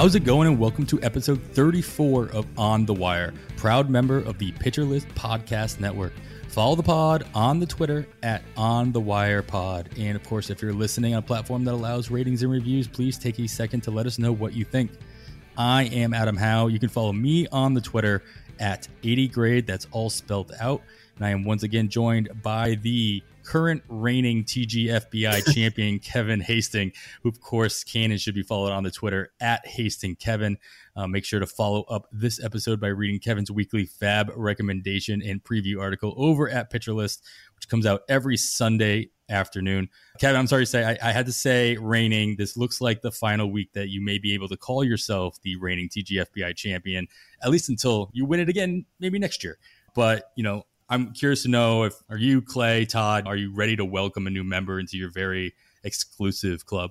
How's it going? And welcome to episode 34 of On the Wire, proud member of the Pitcher List Podcast Network. Follow the pod on the Twitter at On the Wire Pod. And of course, if you're listening on a platform that allows ratings and reviews, please take a second to let us know what you think. I am Adam Howe. You can follow me on the Twitter at 80grade. That's all spelled out. And I am once again joined by the current reigning TGFBI champion, Kevin Hastings, who of course can and should be followed on the Twitter at HastingKevin. Make sure to follow up this episode by reading Kevin's weekly Fab recommendation and preview article over at Pitcher List, which comes out every Sunday afternoon. Kevin, I'm sorry to say, I had to say reigning. This looks like the final week that you may be able to call yourself the reigning TGFBI champion, at least until you win it again, maybe next year. But, you know, I'm curious to know are you, Clay, Todd, are you ready to welcome a new member into your very exclusive club?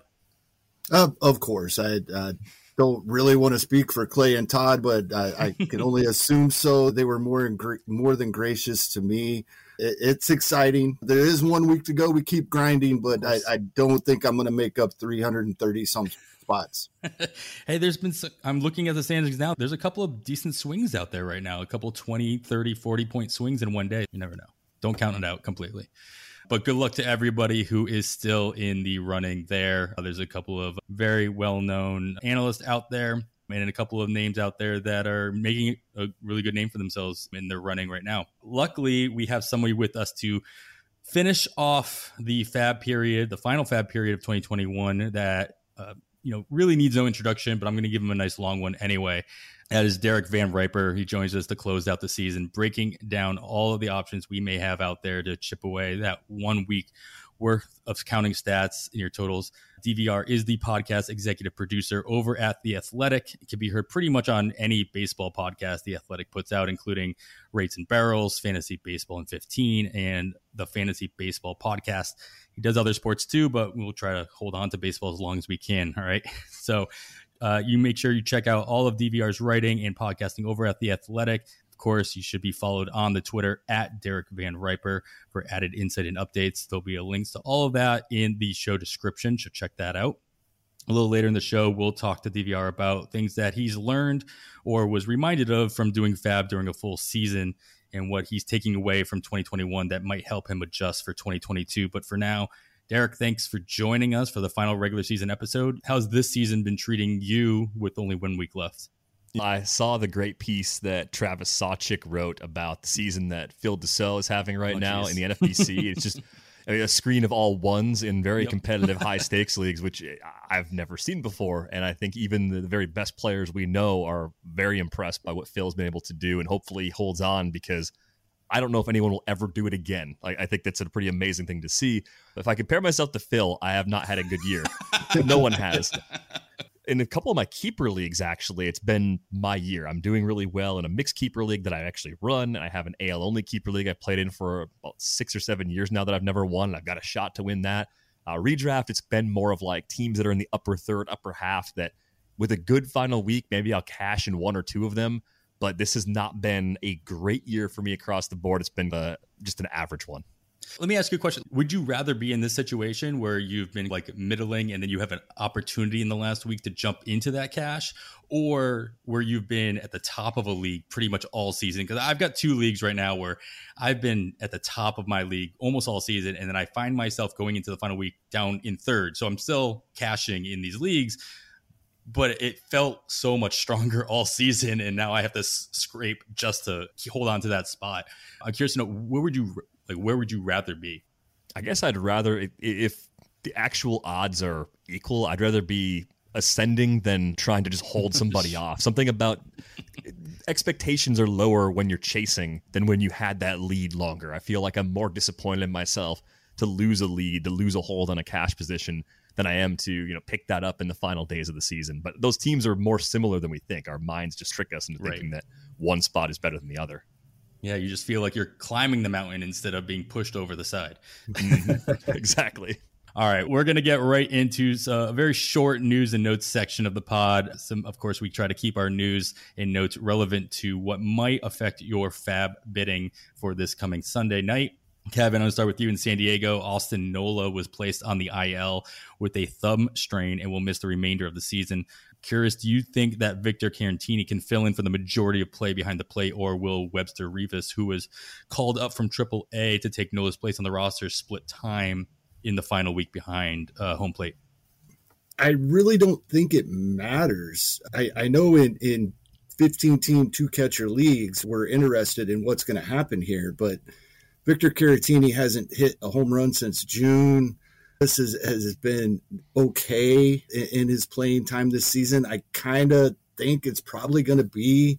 Of course. I don't really want to speak for Clay and Todd, but I can only assume so. They were more than gracious to me. It's exciting. There is 1 week to go. We keep grinding, but I don't think I'm going to make up 330 some spots. Hey, I'm looking at the standings now. There's a couple of decent swings out there right now. A couple 20, 30, 40-point swings in one day. You never know. Don't count it out completely. But good luck to everybody who is still in the running there. There's a couple of very well-known analysts out there and a couple of names out there that are making a really good name for themselves in their running right now. Luckily, we have somebody with us to finish off the Fab period, the final Fab period of 2021 that really needs no introduction, but I'm going to give him a nice long one anyway. That is Derek Van Riper. He joins us to close out the season, breaking down all of the options we may have out there to chip away that 1 week worth of counting stats in your totals. DVR is the podcast executive producer over at The Athletic. It can be heard pretty much on any baseball podcast The Athletic puts out, including Rates and Barrels, Fantasy Baseball in 15, and the Fantasy Baseball Podcast. He does other sports too, but we'll try to hold on to baseball as long as we can. All right. So you make sure you check out all of DVR's writing and podcasting over at The Athletic. Of course, you should be followed on the Twitter at Derek Van Riper for added insight and updates. There'll be links to all of that in the show description, so check that out. A little later in the show, we'll talk to DVR about things that he's learned or was reminded of from doing Fab during a full season and what he's taking away from 2021 that might help him adjust for 2022. But for now, Derek, thanks for joining us for the final regular season episode. How's this season been treating you with only 1 week left? I saw the great piece that Travis Sawchik wrote about the season that Phil Dussault is having right now in the NFBC. It's just a screen of all ones in very competitive high-stakes leagues, which I've never seen before. And I think even the very best players we know are very impressed by what Phil's been able to do and hopefully holds on, because I don't know if anyone will ever do it again. I think that's a pretty amazing thing to see. But if I compare myself to Phil, I have not had a good year. No one has. In a couple of my keeper leagues, actually, it's been my year. I'm doing really well in a mixed keeper league that I actually run. I have an AL-only keeper league I've played in for about 6 or 7 years now that I've never won. I've got a shot to win that. Redraft, it's been more of like teams that are in the upper third, upper half that with a good final week, maybe I'll cash in 1 or 2 of them. But this has not been a great year for me across the board. It's been just an average one. Let me ask you a question. Would you rather be in this situation where you've been like middling and then you have an opportunity in the last week to jump into that cash, or where you've been at the top of a league pretty much all season? Because I've got 2 leagues right now where I've been at the top of my league almost all season, and then I find myself going into the final week down in third. So I'm still cashing in these leagues, but it felt so much stronger all season, and now I have to scrape just to hold on to that spot. I'm curious to know, where would you rather be? I guess I'd rather, if the actual odds are equal, I'd rather be ascending than trying to just hold somebody off. Something about expectations are lower when you're chasing than when you had that lead longer. I feel like I'm more disappointed in myself to lose a lead, to lose a hold on a cash position than I am to, pick that up in the final days of the season. But those teams are more similar than we think. Our minds just trick us into thinking that one spot is better than the other. Yeah, you just feel like you're climbing the mountain instead of being pushed over the side. Exactly. All right, we're going to get right into a very short news and notes section of the pod. Of course, we try to keep our news and notes relevant to what might affect your Fab bidding for this coming Sunday night. Kevin, I'm going to start with you in San Diego. Austin Nola was placed on the IL with a thumb strain and will miss the remainder of the season. Curious, do you think that Victor Caratini can fill in for the majority of play behind the plate, or will Webster Rivas, who was called up from AAA to take Nola's place on the roster, split time in the final week behind home plate? I really don't think it matters. I know in 15-team two-catcher leagues, we're interested in what's going to happen here, but Victor Caratini hasn't hit a home run since June. This has been okay in his playing time this season. I kind of think it's probably going to be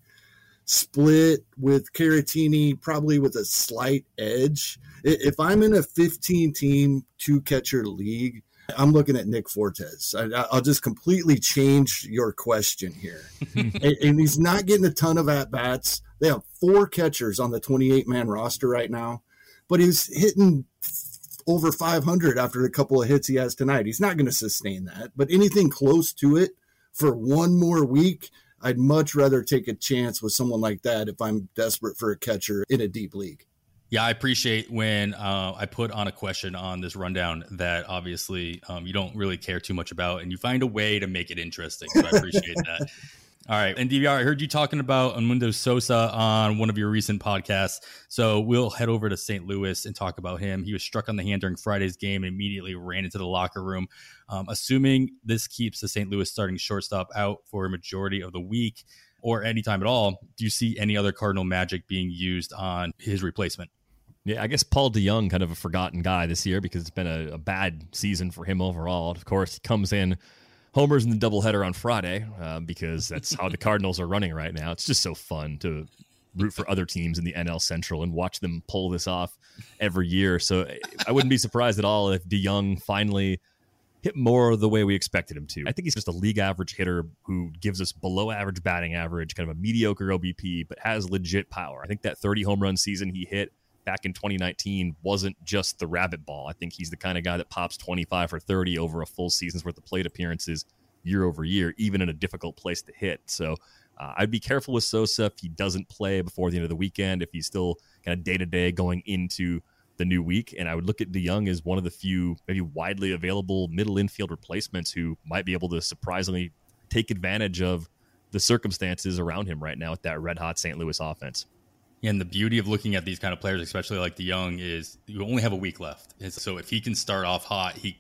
split with Caratini, probably with a slight edge. If I'm in a 15-team two-catcher league, I'm looking at Nick Fortes. I'll just completely change your question here. And he's not getting a ton of at-bats. They have 4 catchers on the 28-man roster right now, but he's hitting over 500 after a couple of hits he has tonight. He's not going to sustain that, but anything close to it for one more week, I'd much rather take a chance with someone like that if I'm desperate for a catcher in a deep league. Yeah, I appreciate when I put on a question on this rundown that obviously you don't really care too much about, and you find a way to make it interesting. So I appreciate that. All right. And DVR, I heard you talking about Edmundo Sosa on one of your recent podcasts. So we'll head over to St. Louis and talk about him. He was struck on the hand during Friday's game and immediately ran into the locker room. Assuming this keeps the St. Louis starting shortstop out for a majority of the week or anytime at all, do you see any other Cardinal magic being used on his replacement? Yeah, I guess Paul DeJong, kind of a forgotten guy this year because it's been a bad season for him overall. Of course, he comes in homers in the doubleheader on Friday because that's how the Cardinals are running right now. It's just so fun to root for other teams in the NL Central and watch them pull this off every year. So I wouldn't be surprised at all if DeJong finally hit more the way we expected him to. I think he's just a league average hitter who gives us below average batting average, kind of a mediocre OBP, but has legit power. I think that 30 home run season he hit back in 2019 wasn't just the rabbit ball. I think he's the kind of guy that pops 25 or 30 over a full season's worth of plate appearances year over year, even in a difficult place to hit. So I'd be careful with Sosa if he doesn't play before the end of the weekend, if he's still kind of day-to-day going into the new week. And I would look at DeJong as one of the few maybe widely available middle infield replacements who might be able to surprisingly take advantage of the circumstances around him right now with that red-hot St. Louis offense. And the beauty of looking at these kind of players, especially like DeJong, is you only have a week left. And so if he can start off hot, he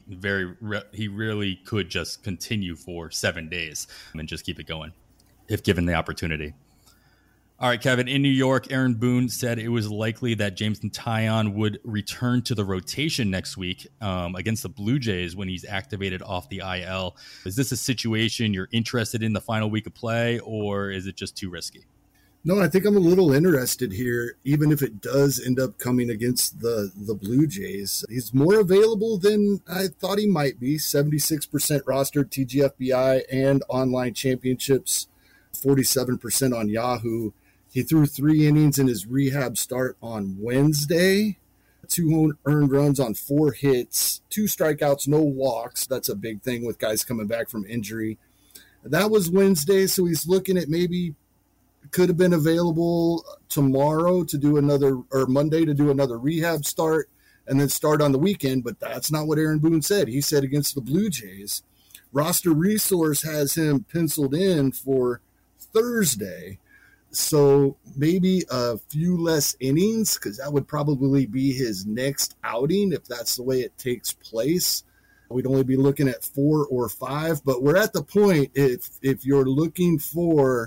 really could just continue for 7 days and just keep it going if given the opportunity. All right, Kevin, in New York, Aaron Boone said it was likely that Jameson Taillon would return to the rotation next week against the Blue Jays when he's activated off the IL. Is this a situation you're interested in the final week of play, or is it just too risky? No, I think I'm a little interested here, even if it does end up coming against the Blue Jays. He's more available than I thought he might be. 76% rostered TGFBI and online championships, 47% on Yahoo. He threw 3 innings in his rehab start on Wednesday, 2 earned runs on 4 hits, 2 strikeouts, no walks. That's a big thing with guys coming back from injury. That was Wednesday, so he's looking at maybe could have been available tomorrow to do another, or Monday to do another rehab start and then start on the weekend. But that's not what Aaron Boone said. He said against the Blue Jays, Roster Resource has him penciled in for Thursday. So maybe a few less innings, because that would probably be his next outing if that's the way it takes place. We'd only be looking at 4 or 5, but we're at the point, if you're looking for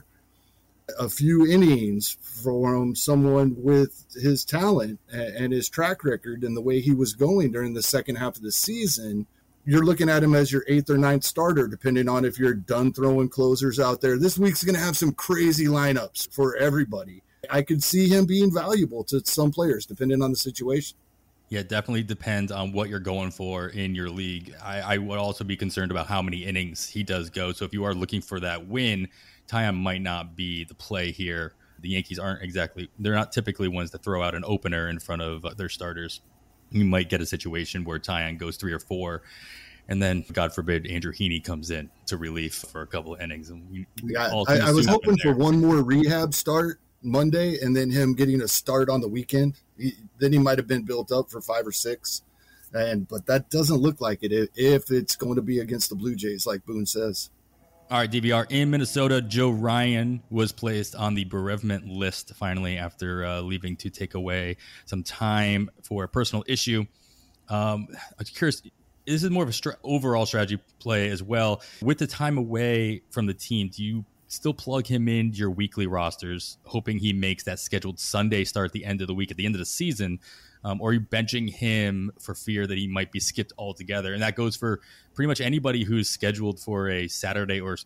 a few innings from someone with his talent and his track record and the way he was going during the second half of the season, you're looking at him as your 8th or 9th starter, depending on if you're done throwing closers out there. This week's going to have some crazy lineups for everybody. I could see him being valuable to some players, depending on the situation. Yeah, it definitely depends on what you're going for in your league. I would also be concerned about how many innings he does go. So if you are looking for that win, Taillon might not be the play here. The Yankees they're not typically ones that throw out an opener in front of their starters. You might get a situation where Taillon goes 3 or 4, and then, God forbid, Andrew Heaney comes in to relief for a couple of innings. And I was hoping for one more rehab start Monday and then him getting a start on the weekend. Then he might have been built up for 5 or 6. But that doesn't look like it if it's going to be against the Blue Jays, like Boone says. All right, DVR. In Minnesota, Joe Ryan was placed on the bereavement list finally after leaving to take away some time for a personal issue. I'm curious, this is more of a overall strategy play as well. With the time away from the team, do you still plug him into your weekly rosters, hoping he makes that scheduled Sunday start at the end of the week, at the end of the season? Or are you benching him for fear that he might be skipped altogether? And that goes for pretty much anybody who's scheduled for a Saturday or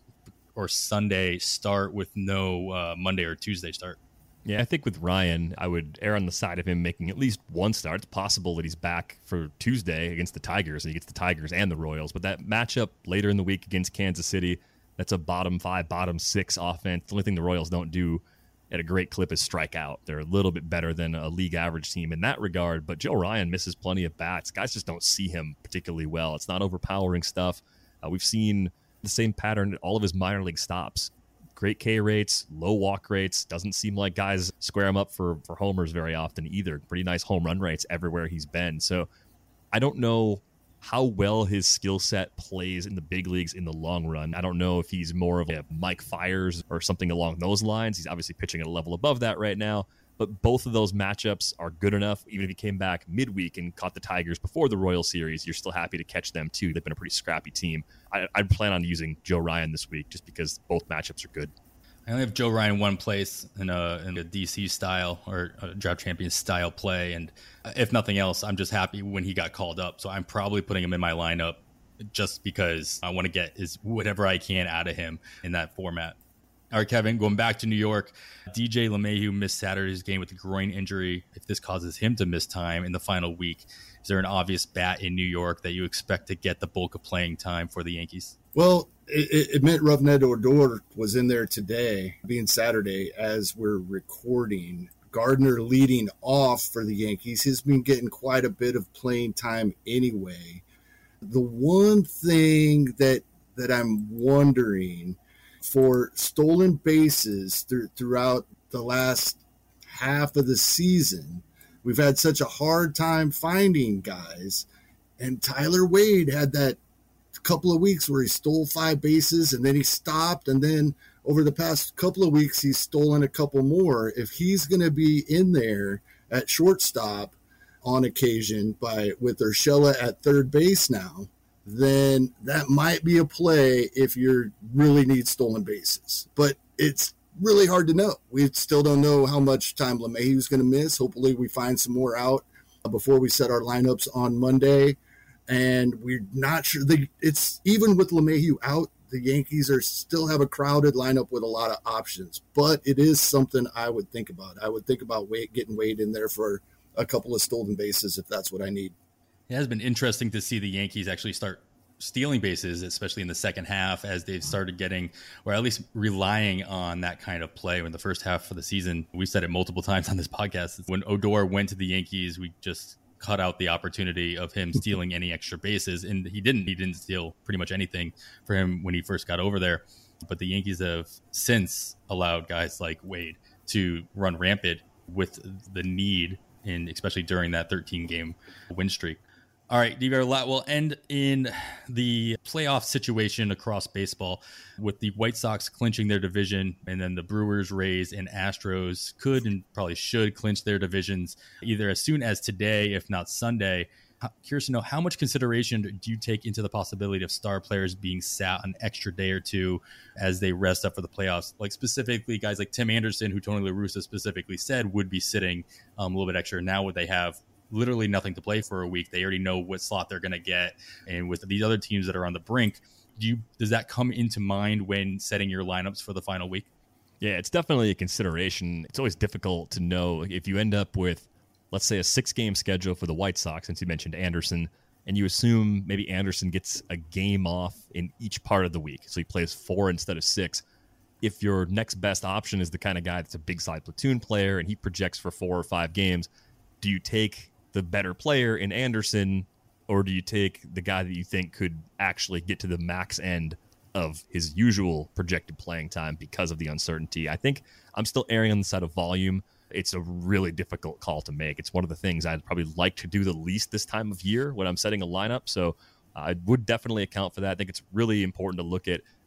Sunday start with no Monday or Tuesday start. Yeah, I think with Ryan, I would err on the side of him making at least one start. It's possible that he's back for Tuesday against the Tigers, and he gets the Tigers and the Royals. But that matchup later in the week against Kansas City, that's a bottom 5, bottom 6 offense. The only thing the Royals don't do at a great clip is strike out. They're a little bit better than a league average team in that regard, but Joe Ryan misses plenty of bats. Guys just don't see him particularly well. It's not overpowering stuff. We've seen the same pattern at all of his minor league stops. Great K rates, low walk rates. Doesn't seem like guys square him up for homers very often either. Pretty nice home run rates everywhere he's been. So I don't know how well his skill set plays in the big leagues in the long run. I don't know if he's more of a Mike Fiers or something along those lines. He's obviously pitching at a level above that right now, but both of those matchups are good enough. Even if he came back midweek and caught the Tigers before the Royal Series, you're still happy to catch them too. They've been a pretty scrappy team. I'd plan on using Joe Ryan this week just because both matchups are good. I only have Joe Ryan one place in a DC style or a draft champion style play. And if nothing else, I'm just happy when he got called up. So I'm probably putting him in my lineup just because I want to get whatever I can out of him in that format. All right, Kevin, going back to New York, DJ LeMahieu missed Saturday's game with a groin injury. If this causes him to miss time in the final week, is there an obvious bat in New York that you expect to get the bulk of playing time for the Yankees? Well, it meant Rougned Odor was in there today, being Saturday, as we're recording. Gardner leading off for the Yankees. He's been getting quite a bit of playing time anyway. The one thing that I'm wondering for stolen bases throughout the last half of the season, we've had such a hard time finding guys. And Tyler Wade had that couple of weeks where he stole 5 bases and then he stopped. And then over the past couple of weeks, he's stolen a couple more. If he's going to be in there at shortstop on occasion with Urshela at third base now, then that might be a play if you really need stolen bases. But it's really hard to know. We still don't know how much time LeMahieu's going to miss. Hopefully we find some more out before we set our lineups on Monday. And we're not sure. It's even with LeMahieu out, the Yankees still have a crowded lineup with a lot of options. But it is something I would think about. I would think about getting Wade in there for a couple of stolen bases if that's what I need. It has been interesting to see the Yankees actually start stealing bases, especially in the second half, as they've started getting, or at least relying on that kind of play. In the first half of the season, we said it multiple times on this podcast, when Odor went to the Yankees, we just cut out the opportunity of him stealing any extra bases, and he didn't steal pretty much anything for him when he first got over there. But the Yankees have since allowed guys like Wade to run rampant with the need, and especially during that 13-game win streak. All right, DVR, we'll end in the playoff situation across baseball with the White Sox clinching their division, and then the Brewers, Rays, and Astros could and probably should clinch their divisions either as soon as today, if not Sunday. Curious to know, how much consideration do you take into the possibility of star players being sat an extra day or two as they rest up for the playoffs? Like specifically guys like Tim Anderson, who Tony La Russa specifically said would be sitting a little bit extra. Now would they have literally nothing to play for a week? They already know what slot they're going to get. And with these other teams that are on the brink, does that come into mind when setting your lineups for the final week? Yeah, it's definitely a consideration. It's always difficult to know if you end up with, let's say, a 6-game schedule for the White Sox, since you mentioned Anderson, and you assume maybe Anderson gets a game off in each part of the week. So he plays 4 instead of 6. If your next best option is the kind of guy that's a big side platoon player and he projects for 4 or 5 games, do you take the better player in Anderson, or do you take the guy that you think could actually get to the max end of his usual projected playing time because of the uncertainty? I think I'm still erring on the side of volume. It's a really difficult call to make. It's one of the things I'd probably like to do the least this time of year when I'm setting a lineup. So I would definitely account for that. I think it's really important to look at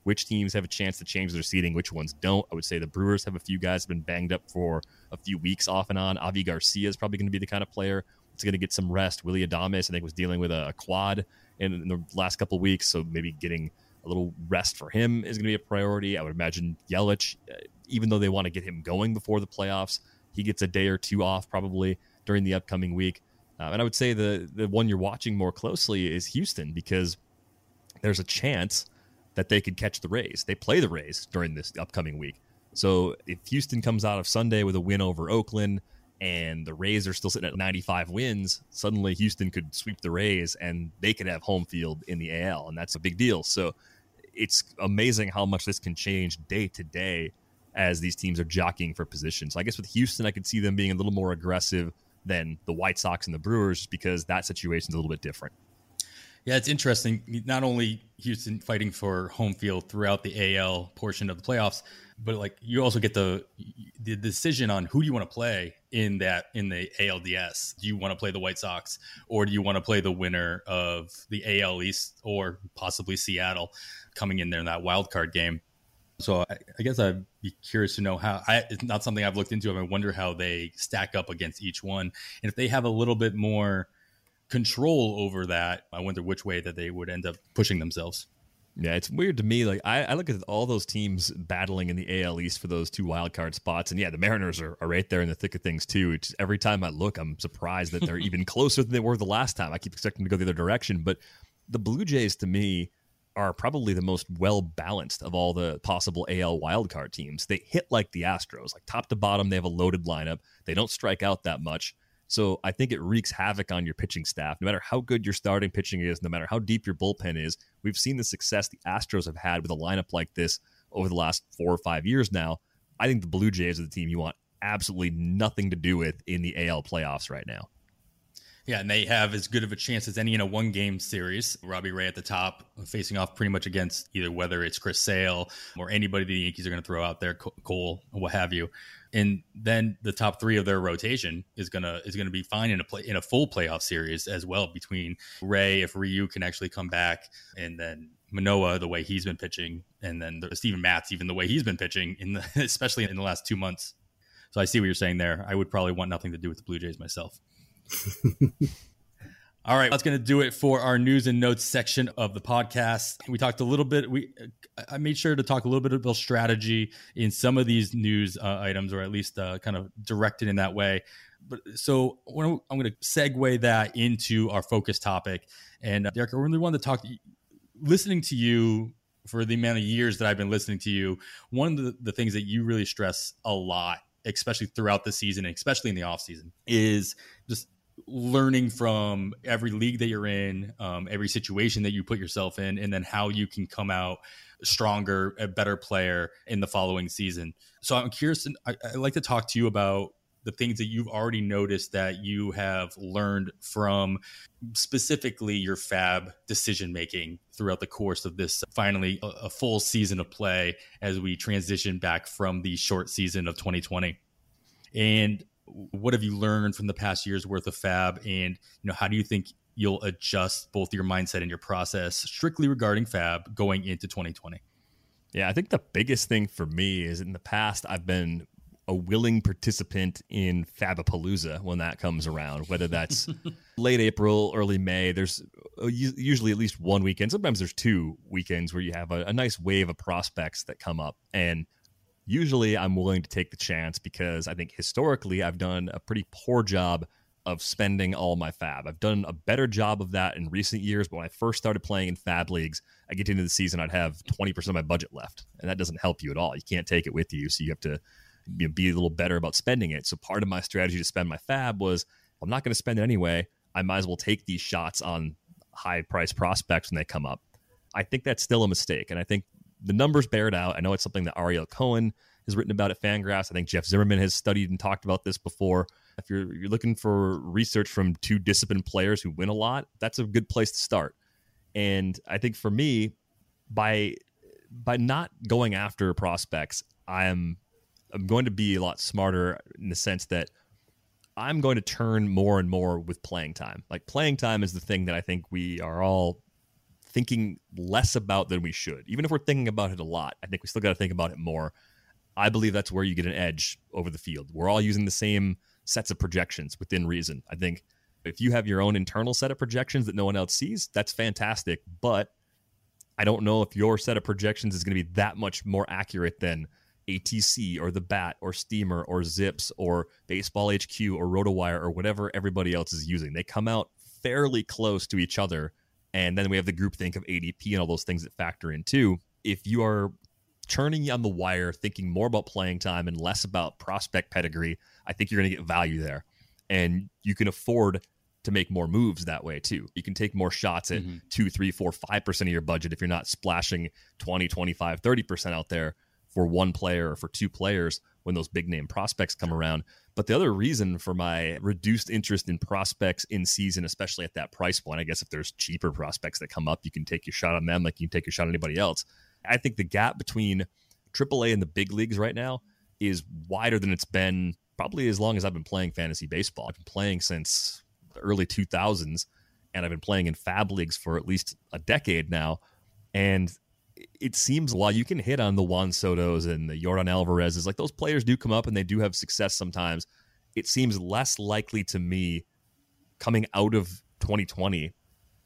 which teams have a chance to change their seeding, which ones don't. I would say the Brewers have a few guys who have been banged up for a few weeks off and on. Avi Garcia is probably going to be the kind of player that's going to get some rest. Willy Adames, I think, was dealing with a quad in the last couple of weeks, so maybe getting a little rest for him is going to be a priority. I would imagine Yelich, even though they want to get him going before the playoffs, he gets a day or two off probably during the upcoming week. And I would say the one you're watching more closely is Houston, because there's a chance that they could catch the Rays. They play the Rays during this upcoming week. So if Houston comes out of Sunday with a win over Oakland and the Rays are still sitting at 95 wins, suddenly Houston could sweep the Rays and they could have home field in the AL, and that's a big deal. So it's amazing how much this can change day to day as these teams are jockeying for position. So I guess with Houston, I could see them being a little more aggressive than the White Sox and the Brewers, because that situation's a little bit different. Yeah, it's interesting. Not only Houston fighting for home field throughout the AL portion of the playoffs, but like you also get the decision on who do you want to play in the ALDS. Do you want to play the White Sox, or do you want to play the winner of the AL East, or possibly Seattle coming in there in that wild card game? So I guess I'd be curious to know how. It's not something I've looked into. I wonder how they stack up against each one, and if they have a little bit more control over that, I wonder which way that they would end up pushing themselves. Yeah, it's weird to me. Like I look at all those teams battling in the AL East for those 2 wild card spots, and yeah, the Mariners are right there in the thick of things too. It's, every time I look, I'm surprised that they're even closer than they were the last time. I keep expecting to go the other direction, but the Blue Jays to me are probably the most well-balanced of all the possible AL wildcard teams. They hit like the Astros, like top to bottom. They have a loaded lineup. They don't strike out that much. So I think it wreaks havoc on your pitching staff. No matter how good your starting pitching is, no matter how deep your bullpen is, we've seen the success the Astros have had with a lineup like this over the last 4 or 5 years now. I think the Blue Jays are the team you want absolutely nothing to do with in the AL playoffs right now. Yeah, and they have as good of a chance as any in a one-game series. Robbie Ray at the top, facing off pretty much against either whether it's Chris Sale or anybody the Yankees are going to throw out there, Cole, what have you. And then the top 3 of their rotation is gonna be fine in a full playoff series as well, between Ray, if Ryu can actually come back, and then Manoah, the way he's been pitching, and then Steven Matz, even the way he's been pitching, especially in the last 2 months. So I see what you're saying there. I would probably want nothing to do with the Blue Jays myself. All right, that's going to do it for our news and notes section of the podcast. We talked a little bit. I made sure to talk a little bit about strategy in some of these news items, or at least kind of directed in that way. But so I'm going to segue that into our focus topic. And Derek, I really wanted to talk. Listening to you for the amount of years that I've been listening to you, one of the things that you really stress a lot, especially throughout the season, and especially in the off season, is just learning from every league that you're in, every situation that you put yourself in, and then how you can come out stronger, a better player in the following season. So I'm curious, and I'd like to talk to you about the things that you've already noticed that you have learned from specifically your FAB decision-making throughout the course of this, finally a full season of play as we transition back from the short season of 2020. And what have you learned from the past year's worth of FAB? And, how do you think you'll adjust both your mindset and your process strictly regarding FAB going into 2020? Yeah, I think the biggest thing for me is in the past, I've been a willing participant in Fabapalooza when that comes around, whether that's late April, early May. There's usually at least one weekend. Sometimes there's 2 weekends where you have a nice wave of prospects that come up. And usually I'm willing to take the chance because I think historically I've done a pretty poor job of spending all my FAB. I've done a better job of that in recent years, but when I first started playing in FAB leagues, I get into the season, I'd have 20% of my budget left, and that doesn't help you at all. You can't take it with you, so you have to be a little better about spending it. So part of my strategy to spend my FAB was, I'm not going to spend it anyway. I might as well take these shots on high-priced prospects when they come up. I think that's still a mistake, and I think the numbers bear it out. I know it's something that Ariel Cohen has written about at Fangraphs. I think Jeff Zimmerman has studied and talked about this before. If you're looking for research from 2 disciplined players who win a lot, that's a good place to start. And I think for me, by not going after prospects, I'm going to be a lot smarter in the sense that I'm going to turn more and more with playing time. Like, playing time is the thing that I think we are all thinking less about than we should. Even if we're thinking about it a lot, I think we still got to think about it more. I believe that's where you get an edge over the field. We're all using the same sets of projections within reason. I think if you have your own internal set of projections that no one else sees, that's fantastic. But I don't know if your set of projections is going to be that much more accurate than ATC or The Bat or Steamer or Zips or Baseball HQ or RotoWire or whatever everybody else is using. They come out fairly close to each other. And then we have the groupthink of ADP and all those things that factor in too. If you are churning on the wire, thinking more about playing time and less about prospect pedigree, I think you're going to get value there. And you can afford to make more moves that way too. You can take more shots at 2, 3, 4, 5% of your budget if you're not splashing 20, 25, 30% out there for one player or for two players when those big name prospects come around. But the other reason for my reduced interest in prospects in season, especially at that price point, I guess if there's cheaper prospects that come up, you can take your shot on them like you can take your shot on anybody else. I think the gap between AAA and the big leagues right now is wider than it's been probably as long as I've been playing fantasy baseball. I've been playing since the early 2000s, and I've been playing in fab leagues for at least a decade now. And it seems while you can hit on the Juan Sotos and the Yordan Alvarez's, like those players do come up and they do have success sometimes, it seems less likely to me coming out of 2020,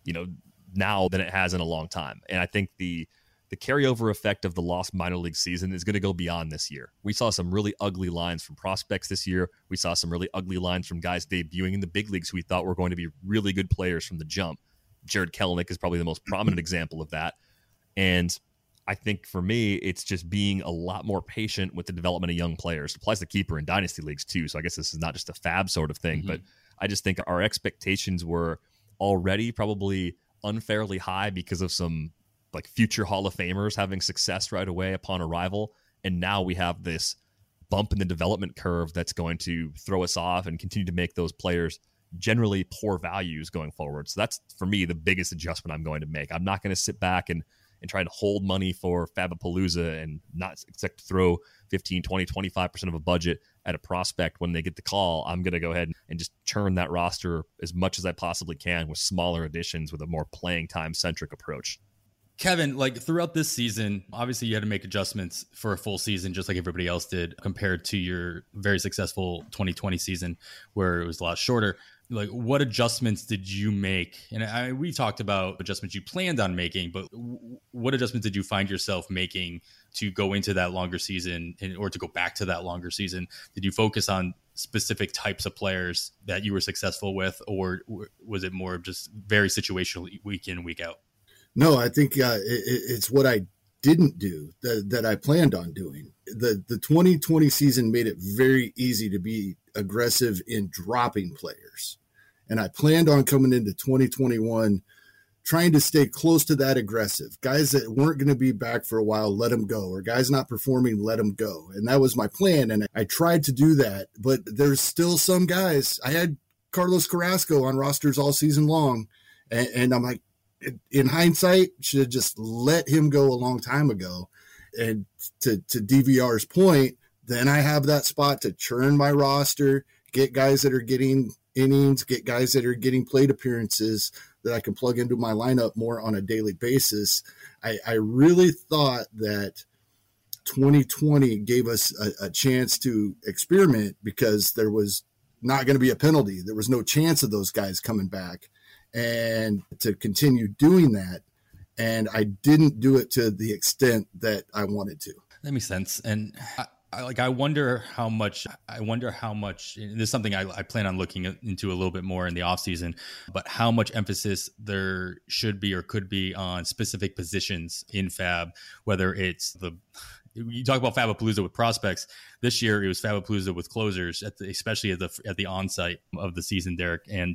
now than it has in a long time. And I think the carryover effect of the lost minor league season is going to go beyond this year. We saw some really ugly lines from prospects this year. We saw some really ugly lines from guys debuting in the big leagues who we thought were going to be really good players from the jump. Jared Kelenic is probably the most prominent example of that. And I think for me, it's just being a lot more patient with the development of young players. It applies to keeper and dynasty leagues too. So I guess this is not just a fab sort of thing, but I just think our expectations were already probably unfairly high because of some like future Hall of Famers having success right away upon arrival. And now we have this bump in the development curve that's going to throw us off and continue to make those players generally poor values going forward. So that's, for me, the biggest adjustment I'm going to make. I'm not going to sit back and try to hold money for Fabapalooza and not expect to throw 15, 20, 25% of a budget at a prospect when they get the call. I'm going to go ahead and just churn that roster as much as I possibly can with smaller additions with a more playing time centric approach. Kevin, like throughout this season, obviously you had to make adjustments for a full season, just like everybody else did, compared to your very successful 2020 season where it was a lot shorter. Like, what adjustments did you make? And we talked about adjustments you planned on making, but what adjustments did you find yourself making to go into that longer season or to go back to that longer season? Did you focus on specific types of players that you were successful with, or was it more just very situational week in, week out? No, I think it's what I didn't do that I planned on doing. The 2020 season made it very easy to be aggressive in dropping players. And I planned on coming into 2021 trying to stay close to that aggressive. Guys that weren't going to be back for a while, let them go. Or guys not performing, let them go. And that was my plan. And I tried to do that. But there's still some guys. I had Carlos Carrasco on rosters all season long. And I'm like, in hindsight, should have just let him go a long time ago. And to DVR's point, then I have that spot to churn my roster, get guys that are getting innings, get guys that are getting plate appearances that I can plug into my lineup more on a daily basis. I really thought that 2020 gave us a chance to experiment because there was not going to be a penalty. There was no chance of those guys coming back. And to continue doing that. And I didn't do it to the extent that I wanted to. That makes sense. And I wonder how much, and this is something I plan on looking into a little bit more in the off season, but how much emphasis there should be or could be on specific positions in Fab, whether it's you talk about Fabapalooza with prospects. This year it was Fabapalooza with closers, especially at the onsite of the season, Derek. And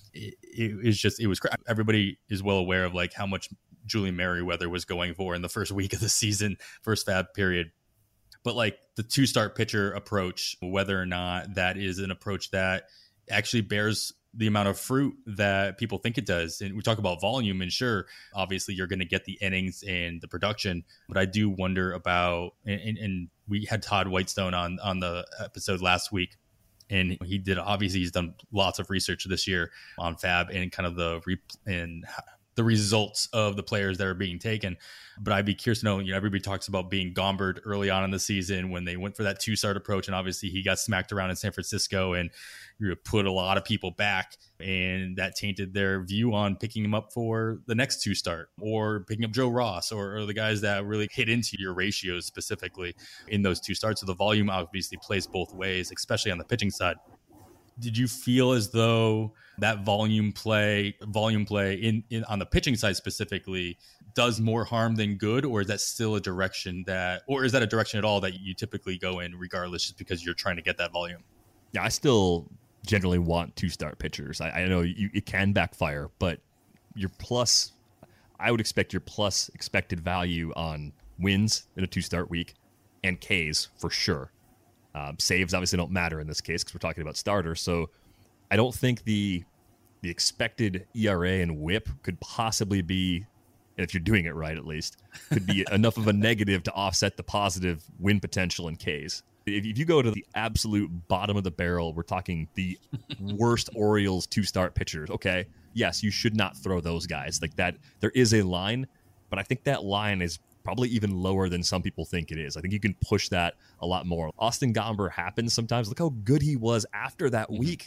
it was everybody is well aware of like how much Julian Merryweather was going for in the first week of the season, first Fab period. But like the 2-start pitcher approach, whether or not that is an approach that actually bears the amount of fruit that people think it does. And we talk about volume, and sure, obviously you're going to get the innings and the production, but I do wonder about, and we had Todd Whitestone on the episode last week, and he's done lots of research this year on Fab and kind of and the results of the players that are being taken. But I'd be curious to know, everybody talks about being Gombered early on in the season when they went for that 2-start approach. And obviously he got smacked around in San Francisco and put a lot of people back. And that tainted their view on picking him up for the next 2-start, or picking up Joe Ross, or the guys that really hit into your ratios specifically in those 2 starts. So the volume obviously plays both ways, especially on the pitching side. Did you feel as though that volume play in on the pitching side specifically does more harm than good, or is that still a direction or is that a direction at all that you typically go in regardless, just because you're trying to get that volume? Yeah, I still generally want 2-start pitchers. I know it can backfire, but I would expect your plus expected value on wins in a 2-start week and Ks for sure. Saves obviously don't matter in this case because we're talking about starters. So I don't think the expected ERA and WHIP could possibly be, and if you're doing it right at least, could be enough of a negative to offset the positive win potential in Ks. If you go to the absolute bottom of the barrel, we're talking the worst Orioles 2-start pitchers. Okay, yes, you should not throw those guys like that. There is a line, but I think that line is probably even lower than some people think it is. I think you can push that a lot more. Austin Gomber happens sometimes. Look how good he was after that week.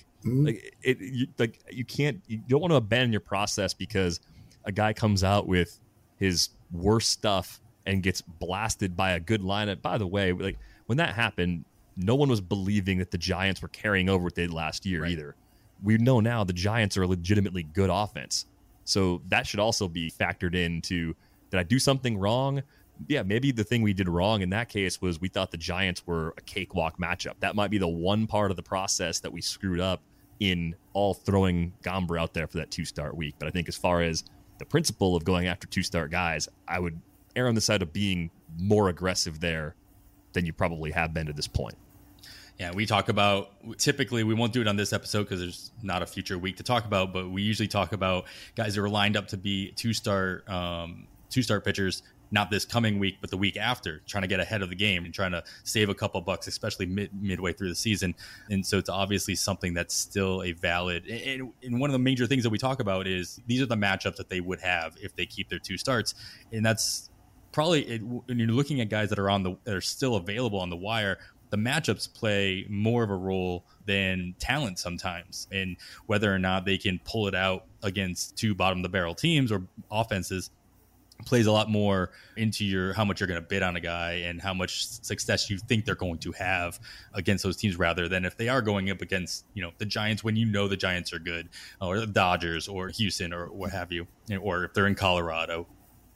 Mm-hmm. You don't want to abandon your process because a guy comes out with his worst stuff and gets blasted by a good lineup. By the way, like when that happened, no one was believing that the Giants were carrying over what they did last year either. We know now the Giants are a legitimately good offense. So that should also be factored into, did I do something wrong? Yeah, maybe the thing we did wrong in that case was we thought the Giants were a cakewalk matchup. That might be the one part of the process that we screwed up in all throwing Gomber out there for that 2-start week. But I think as far as the principle of going after 2-start guys, I would err on the side of being more aggressive there than you probably have been to this point. Yeah, we talk about, typically we won't do it on this episode because there's not a future week to talk about, but we usually talk about guys who are lined up to be 2-start pitchers, not this coming week, but the week after, trying to get ahead of the game and trying to save a couple bucks, especially midway through the season. And so it's obviously something that's still a valid, and one of the major things that we talk about is these are the matchups that they would have if they keep their 2 starts. And that's probably, when you're looking at guys that are still available on the wire, the matchups play more of a role than talent sometimes, and whether or not they can pull it out against 2 bottom of the barrel teams or offenses plays a lot more into how much you're going to bid on a guy and how much success you think they're going to have against those teams, rather than if they are going up against, the Giants, when the Giants are good, or the Dodgers or Houston or what have you, or if they're in Colorado.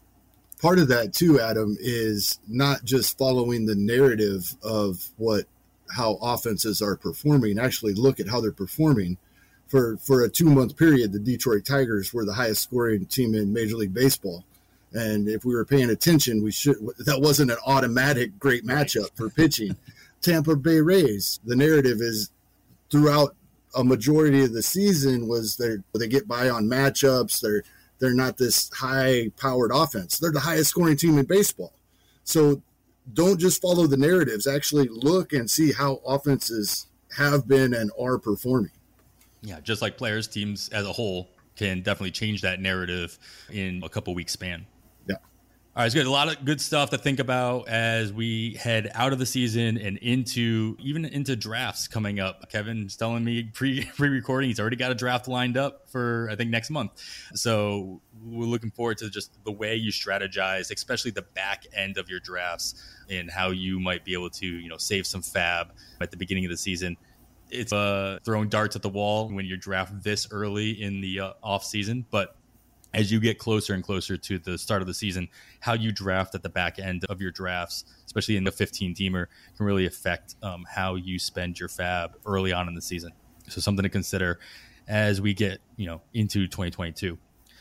Part of that too, Adam, is not just following the narrative of how offenses are performing. Actually look at how they're performing. For a 2-month period, the Detroit Tigers were the highest scoring team in Major League Baseball. And if we were paying attention, that wasn't an automatic great matchup for pitching. Tampa Bay Rays, the narrative is throughout a majority of the season was they get by on matchups. They're not this high-powered offense. They're the highest-scoring team in baseball. So don't just follow the narratives. Actually look and see how offenses have been and are performing. Yeah, just like players, teams as a whole can definitely change that narrative in a couple weeks span. Yeah. All right, it's good. A lot of good stuff to think about as we head out of the season and into drafts coming up. Kevin's telling me pre-recording he's already got a draft lined up for, I think, next month. So we're looking forward to just the way you strategize, especially the back end of your drafts, and how you might be able to, save some fab at the beginning of the season. It's throwing darts at the wall when you draft this early in the off season, but as you get closer and closer to the start of the season, how you draft at the back end of your drafts, especially in the 15-teamer, can really affect how you spend your fab early on in the season. So something to consider as we get into 2022.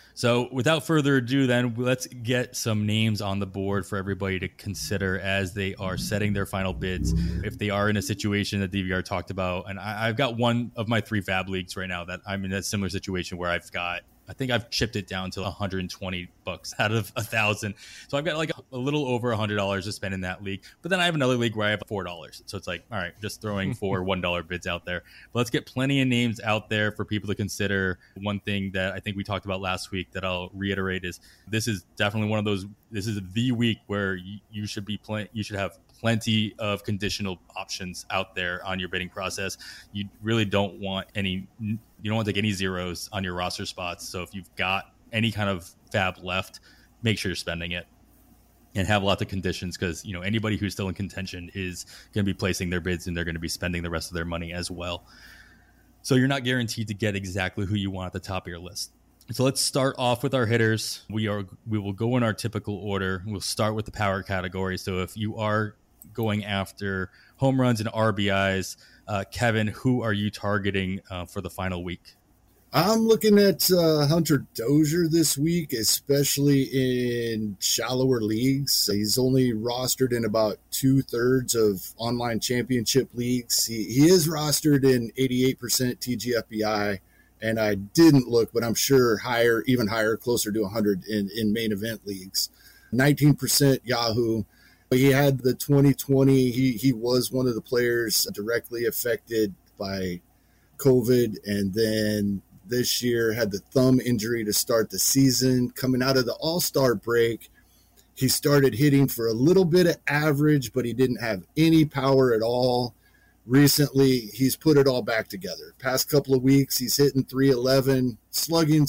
So without further ado, then, let's get some names on the board for everybody to consider as they are setting their final bids. If they are in a situation that DVR talked about, and I've got one of my 3 fab leagues right now that I'm in a similar situation where I've got I think I've chipped it down to $120 out of 1,000. So I've got like a little over $100 to spend in that league. But then I have another league where I have $4. So it's like, all right, just throwing 4 $1 bids out there. But let's get plenty of names out there for people to consider. One thing that I think we talked about last week that I'll reiterate is this is definitely one of those. This is the week where you should be playing. You should have plenty of conditional options out there on your bidding process. You really don't want any. You don't want to take any zeros on your roster spots. So if you've got any kind of fab left, make sure you're spending it and have lots of conditions, because anybody who's still in contention is going to be placing their bids and they're going to be spending the rest of their money as well. So you're not guaranteed to get exactly who you want at the top of your list. So let's start off with our hitters. We will go in our typical order. We'll start with the power category. So if you are going after home runs and RBIs, Kevin, who are you targeting for the final week? I'm looking at Hunter Dozier this week, especially in shallower leagues. He's only rostered in about 2/3 of online championship leagues. He is rostered in 88% TGFBI, and I didn't look, but I'm sure higher, even higher, closer to 100 in main event leagues. 19% Yahoo. He had the 2020. He was one of the players directly affected by COVID, and then this year had the thumb injury to start the season. Coming out of the All-Star break, he started hitting for a little bit of average, but he didn't have any power at all. Recently, he's put it all back together. Past couple of weeks, he's hitting 311, slugging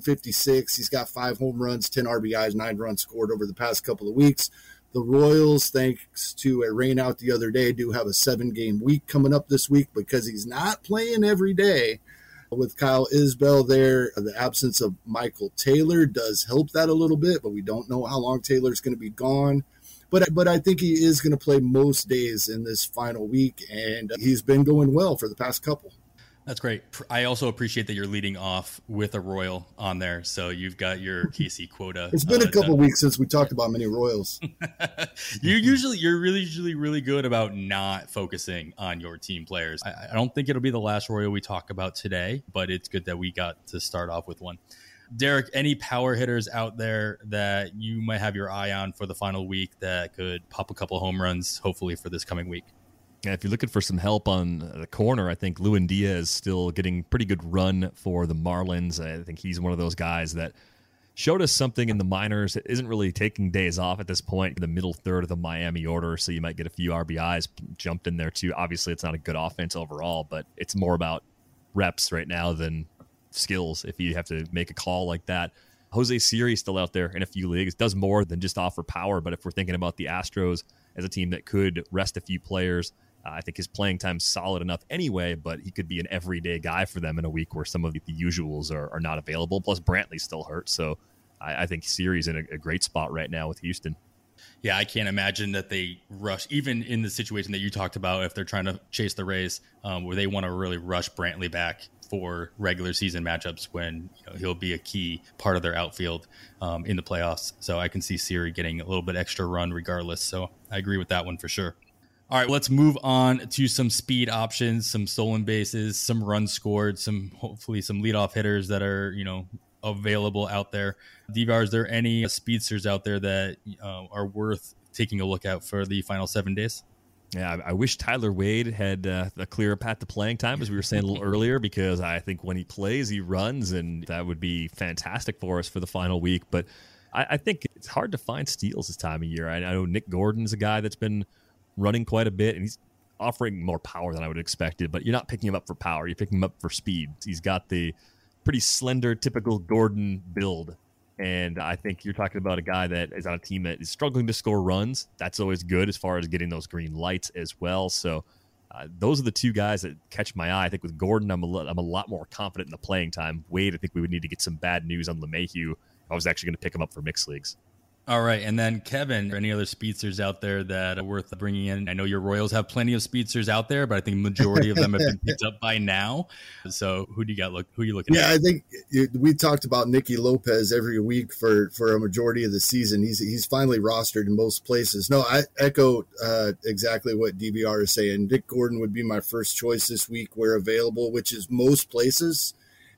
756. He's got 5 home runs, 10 RBIs, 9 runs scored over the past couple of weeks. The Royals, thanks to a rain out the other day, do have a 7-game week coming up this week because he's not playing every day. With Kyle Isbell there, the absence of Michael Taylor does help that a little bit, but we don't know how long Taylor's going to be gone. But I think he is going to play most days in this final week, and he's been going well for the past couple. That's great. I also appreciate that you're leading off with a Royal on there, so you've got your KC quota. It's been a couple weeks since we talked about many Royals. You're usually really good about not focusing on your team players. I don't think it'll be the last Royal we talk about today, but it's good that we got to start off with one. Derek, any power hitters out there that you might have your eye on for the final week that could pop a couple home runs, hopefully, for this coming week? Yeah, if you're looking for some help on the corner, I think Lewin Diaz is still getting pretty good run for the Marlins. I think he's one of those guys that showed us something in the minors. It isn't really taking days off at this point in the middle third of the Miami order, so you might get a few RBIs jumped in there too. Obviously, it's not a good offense overall, but it's more about reps right now than skills if you have to make a call like that. Jose Siri still out there in a few leagues, does more than just offer power, but if we're thinking about the Astros as a team that could rest a few players, I think his playing time's solid enough anyway, but he could be an everyday guy for them in a week where some of the usuals are not available. Plus, Brantley's still hurt, so I think Siri's in a great spot right now with Houston. Yeah, I can't imagine that they rush, even in the situation that you talked about, if they're trying to chase the Rays, where they want to really rush Brantley back for regular season matchups when he'll be a key part of their outfield in the playoffs. So I can see Siri getting a little bit extra run regardless. So I agree with that one for sure. All right, let's move on to some speed options, some stolen bases, some runs scored, hopefully some leadoff hitters that are, available out there. DVR, is there any speedsters out there that are worth taking a look at for the final 7 days? Yeah, I wish Tyler Wade had a clearer path to playing time, as we were saying a little earlier, because I think when he plays, he runs, and that would be fantastic for us for the final week. But I think it's hard to find steals this time of year. I know Nick Gordon's a guy that's been running quite a bit, and he's offering more power than I would have expected, but you're not picking him up for power. You're picking him up for speed. He's got the pretty slender, typical Gordon build, and I think you're talking about a guy that is on a team that is struggling to score runs. That's always good as far as getting those green lights as well. So those are the two guys that catch my eye. I think with Gordon, I'm a lot more confident in the playing time. Wade, I think we would need to get some bad news on LeMahieu. I was actually going to pick him up for mixed leagues. All right, and then Kevin, any other speedsters out there that are worth bringing in? I know your Royals have plenty of speedsters out there, but I think majority of them have been picked up by now. So who do you got? Who are you looking at? Yeah, I think we talked about Nicky Lopez every week for a majority of the season. He's finally rostered in most places. No, I echo exactly what DVR is saying. Nick Gordon would be my first choice this week where available, which is most places.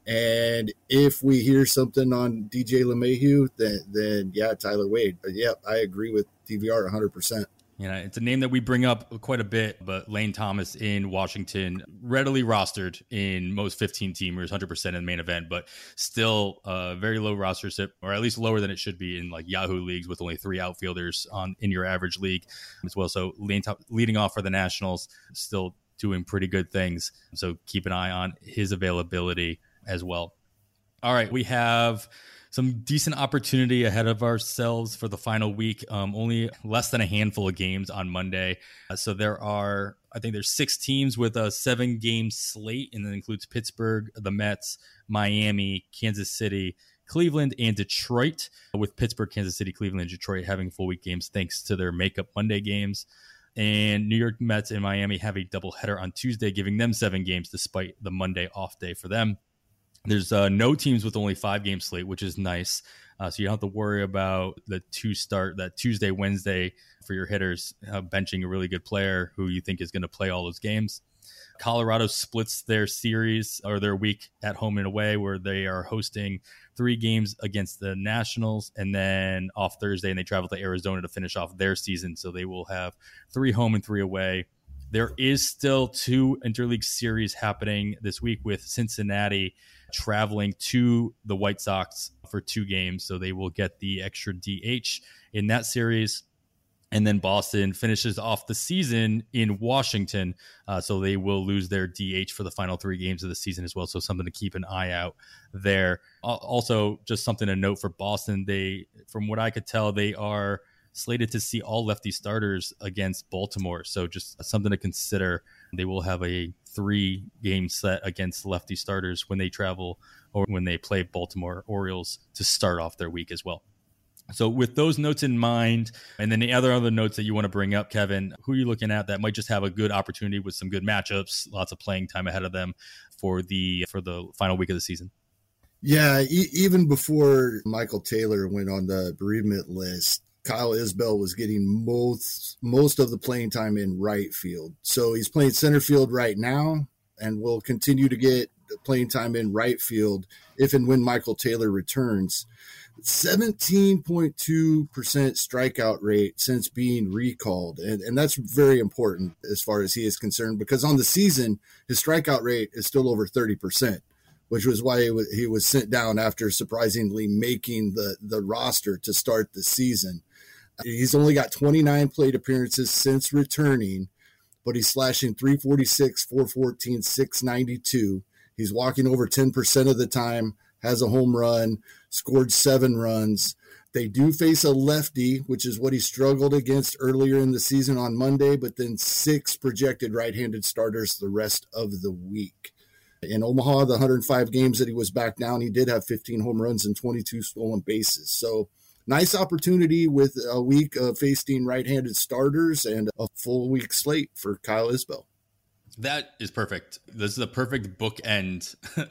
And if we hear something on DJ LeMahieu, then yeah, Tyler Wade. But yeah, I agree with DVR 100%. You know, it's a name that we bring up quite a bit, but Lane Thomas in Washington, readily rostered in most 15-teamers, 100% in the main event, but still very low rostership, or at least lower than it should be in like Yahoo leagues with only 3 outfielders in your average league as well. So leading off for the Nationals, still doing pretty good things. So keep an eye on his availability as well. All right, we have some decent opportunity ahead of ourselves for the final week. Only less than a handful of games on Monday. So I think there's 6 teams with a 7-game slate, and that includes Pittsburgh, the Mets, Miami, Kansas City, Cleveland, and Detroit, with Pittsburgh, Kansas City, Cleveland, and Detroit having full week games thanks to their makeup Monday games. And New York Mets and Miami have a doubleheader on Tuesday, giving them 7 games despite the Monday off day for them. There's no teams with only 5-game slate, which is nice. So you don't have to worry about that Tuesday, Wednesday for your hitters, benching a really good player who you think is going to play all those games. Colorado splits their series or their week at home and away, where they are hosting 3 games against the Nationals and then off Thursday, and they travel to Arizona to finish off their season. So they will have 3 home and 3 away. There is still 2 interleague series happening this week, with Cincinnati traveling to the White Sox for 2 games. So they will get the extra DH in that series. And then Boston finishes off the season in Washington. So they will lose their DH for the final 3 games of the season as well. So something to keep an eye out there. Also, just something to note for Boston, from what I could tell, they are slated to see all lefty starters against Baltimore. So just something to consider. They will have a 3-game set against lefty starters when they travel or when they play Baltimore Orioles to start off their week as well. So with those notes in mind, and then the other notes that you want to bring up, Kevin, who are you looking at that might just have a good opportunity with some good matchups, lots of playing time ahead of them for the final week of the season? Yeah, even before Michael Taylor went on the bereavement list, Kyle Isbell was getting most of the playing time in right field. So he's playing center field right now and will continue to get playing time in right field if and when Michael Taylor returns. 17.2% strikeout rate since being recalled. And that's very important as far as he is concerned, because on the season, his strikeout rate is still over 30%, which was why he was sent down after surprisingly making the roster to start the season. He's only got 29 plate appearances since returning, but he's slashing 346, 414, 692. He's walking over 10% of the time, has a home run, scored 7 runs. They do face a lefty, which is what he struggled against earlier in the season on Monday, but then 6 projected right-handed starters the rest of the week. In Omaha, the 105 games that he was back down, he did have 15 home runs and 22 stolen bases. So nice opportunity with a week of facing right-handed starters and a full week slate for Kyle Isbell. That is perfect. This is a perfect bookend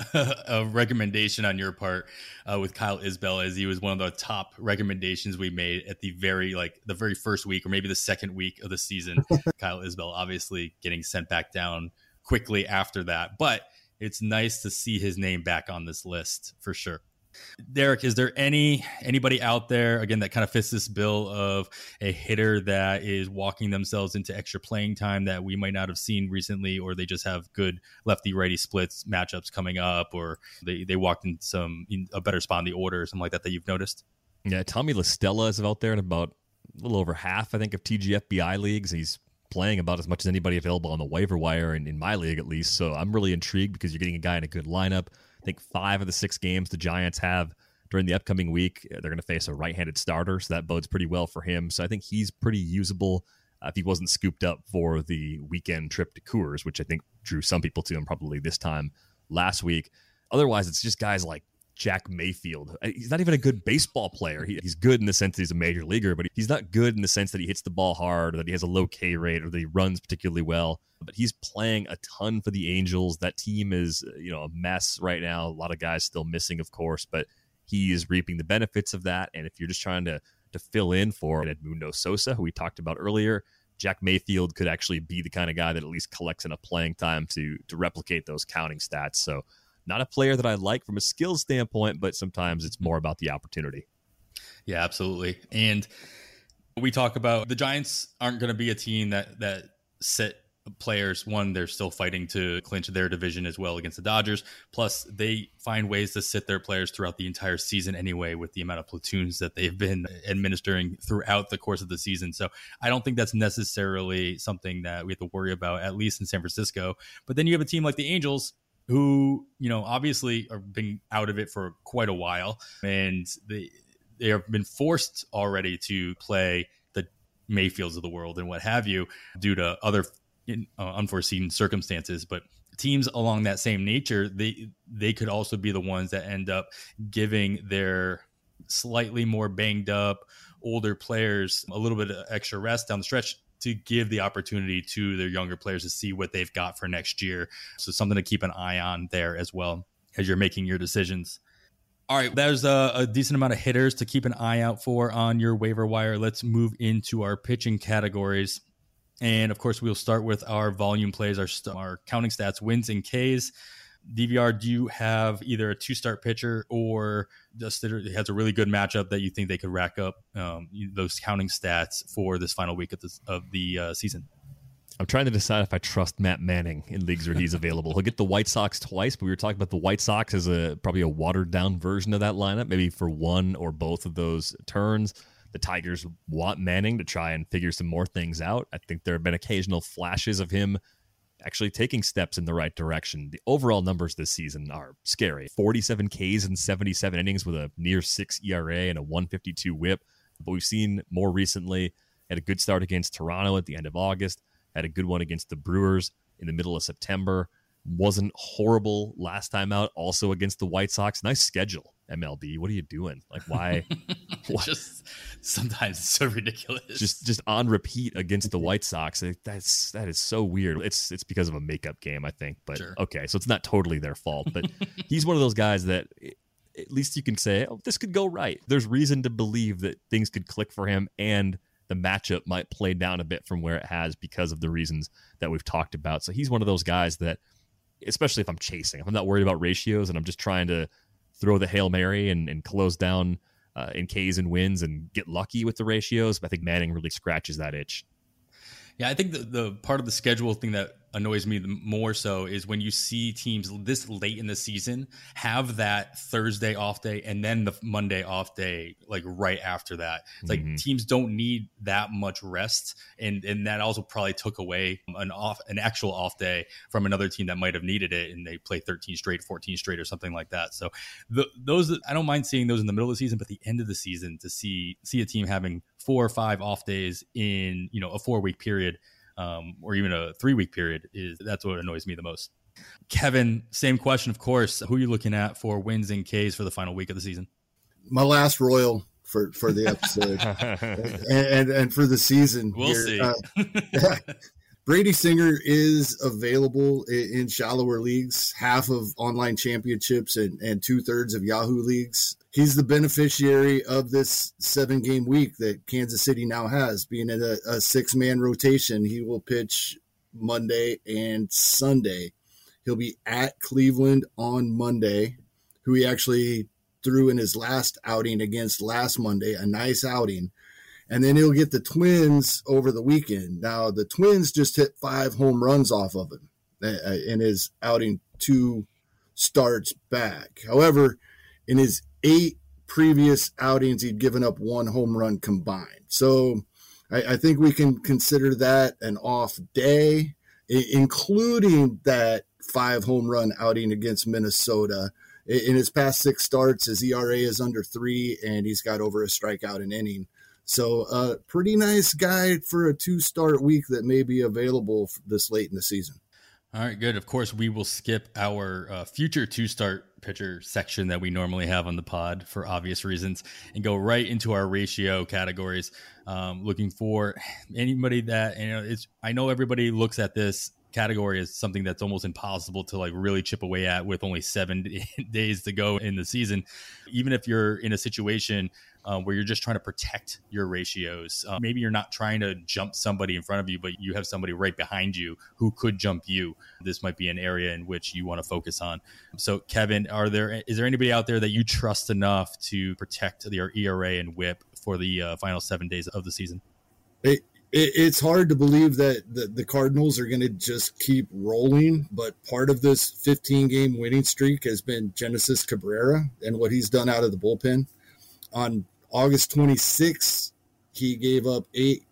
of recommendation on your part with Kyle Isbell, as he was one of the top recommendations we made at the very first week or maybe the second week of the season. Kyle Isbell obviously getting sent back down quickly after that, but it's nice to see his name back on this list for sure. Derek, is there anybody out there, again, that kind of fits this bill of a hitter that is walking themselves into extra playing time that we might not have seen recently, or they just have good lefty-righty splits matchups coming up, or they walked in a better spot in the order or something like that you've noticed? Yeah, Tommy La Stella is out there in about a little over half, I think, of TGFBI leagues. He's playing about as much as anybody available on the waiver wire, in my league at least. So I'm really intrigued because you're getting a guy in a good lineup. I think 5 of the 6 games the Giants have during the upcoming week, they're going to face a right-handed starter, so that bodes pretty well for him. So I think he's pretty usable if he wasn't scooped up for the weekend trip to Coors, which I think drew some people to him probably this time last week. Otherwise, it's just guys like Jack Mayfield. He's not even a good baseball player. He's good in the sense that he's a major leaguer, but he's not good in the sense that he hits the ball hard, or that he has a low K rate, or that he runs particularly well. But he's playing a ton for the Angels. That team is, a mess right now. A lot of guys still missing, of course, but he is reaping the benefits of that. And if you're just trying to fill in for Edmundo Sosa, who we talked about earlier, Jack Mayfield could actually be the kind of guy that at least collects enough playing time to replicate those counting stats. So not a player that I like from a skills standpoint, but sometimes it's more about the opportunity. Yeah, absolutely. And we talk about the Giants aren't going to be a team that sit players. One, they're still fighting to clinch their division as well against the Dodgers. Plus, they find ways to sit their players throughout the entire season anyway, with the amount of platoons that they've been administering throughout the course of the season. So I don't think that's necessarily something that we have to worry about, at least in San Francisco. But then you have a team like the Angels, who, obviously are being out of it for quite a while, and they have been forced already to play the Mayfields of the world and what have you due to other unforeseen circumstances. But teams along that same nature, they could also be the ones that end up giving their slightly more banged up older players a little bit of extra rest down the stretch to give the opportunity to their younger players to see what they've got for next year. So something to keep an eye on there as well as you're making your decisions. All right, there's a decent amount of hitters to keep an eye out for on your waiver wire. Let's move into our pitching categories. And, of course, we'll start with our volume plays, our counting stats, wins and Ks. DVR, do you have either a two-start pitcher or just that has a really good matchup that you think they could rack up those counting stats for this final week of the season? I'm trying to decide if I trust Matt Manning in leagues where he's available. He'll get the White Sox twice, but we were talking about the White Sox as probably a watered-down version of that lineup, maybe for one or both of those turns. The Tigers want Manning to try and figure some more things out. I think there have been occasional flashes of him actually taking steps in the right direction. The overall numbers this season are scary. 47 Ks in 77 innings with a near 6 ERA and a 152 whip. But we've seen more recently, had a good start against Toronto at the end of August, had a good one against the Brewers in the middle of September. Wasn't horrible last time out, also against the White Sox. Nice schedule, MLB. What are you doing? Like, why? Just sometimes it's so ridiculous. Just on repeat against the White Sox. That is so weird. It's because of a makeup game, I think. But sure. Okay, so it's not totally their fault. But he's one of those guys that at least you can say, oh, this could go right. There's reason to believe that things could click for him, and the matchup might play down a bit from where it has because of the reasons that we've talked about. So he's one of those guys that, especially if I'm chasing, if I'm not worried about ratios and I'm just trying to throw the Hail Mary and close down in Ks and wins and get lucky with the ratios, I think Manning really scratches that itch. Yeah, I think the part of the schedule thing that annoys me more so is when you see teams this late in the season have that Thursday off day and then the Monday off day, like right after that. It's like teams don't need that much rest. And that also probably took away an actual off day from another team that might have needed it, and they play 13 straight, 14 straight or something like that. So those, I don't mind seeing those in the middle of the season, but the end of the season to see a team having 4 or 5 off days in, a 4-week period, or even a 3-week period, that's what annoys me the most. Kevin, same question, of course. Who are you looking at for wins and Ks for the final week of the season? My last Royal for the episode and for the season. We'll see. Brady Singer is available in shallower leagues, half of online championships and 2/3 of Yahoo leagues. He's the beneficiary of this 7-game week that Kansas City now has. Being in a 6-man rotation, he will pitch Monday and Sunday. He'll be at Cleveland on Monday, who he actually threw in his last outing against last Monday, a nice outing. And then he'll get the Twins over the weekend. Now, the Twins just hit 5 home runs off of him in his outing 2 starts back. However, in his 8 previous outings, he'd given up 1 home run combined. So I think we can consider that an off day, including that 5 home run outing against Minnesota. In his past 6 starts, his ERA is under 3, and he's got over a strikeout an inning. So pretty nice guy for a 2-start week that may be available this late in the season. All right, good. Of course, we will skip our future 2-start pitcher section that we normally have on the pod for obvious reasons and go right into our ratio categories. Looking for anybody that, I know everybody looks at this category is something that's almost impossible to like really chip away at with only 7 days to go in the season. Even if you're in a situation where you're just trying to protect your ratios, maybe you're not trying to jump somebody in front of you, but you have somebody right behind you who could jump you. This might be an area in which you want to focus on. So Kevin, is there anybody out there that you trust enough to protect your ERA and WHIP for the final 7 days of the season? It's hard to believe that the Cardinals are going to just keep rolling, but part of this 15-game winning streak has been Genesis Cabrera and what he's done out of the bullpen. On August 26th, he gave up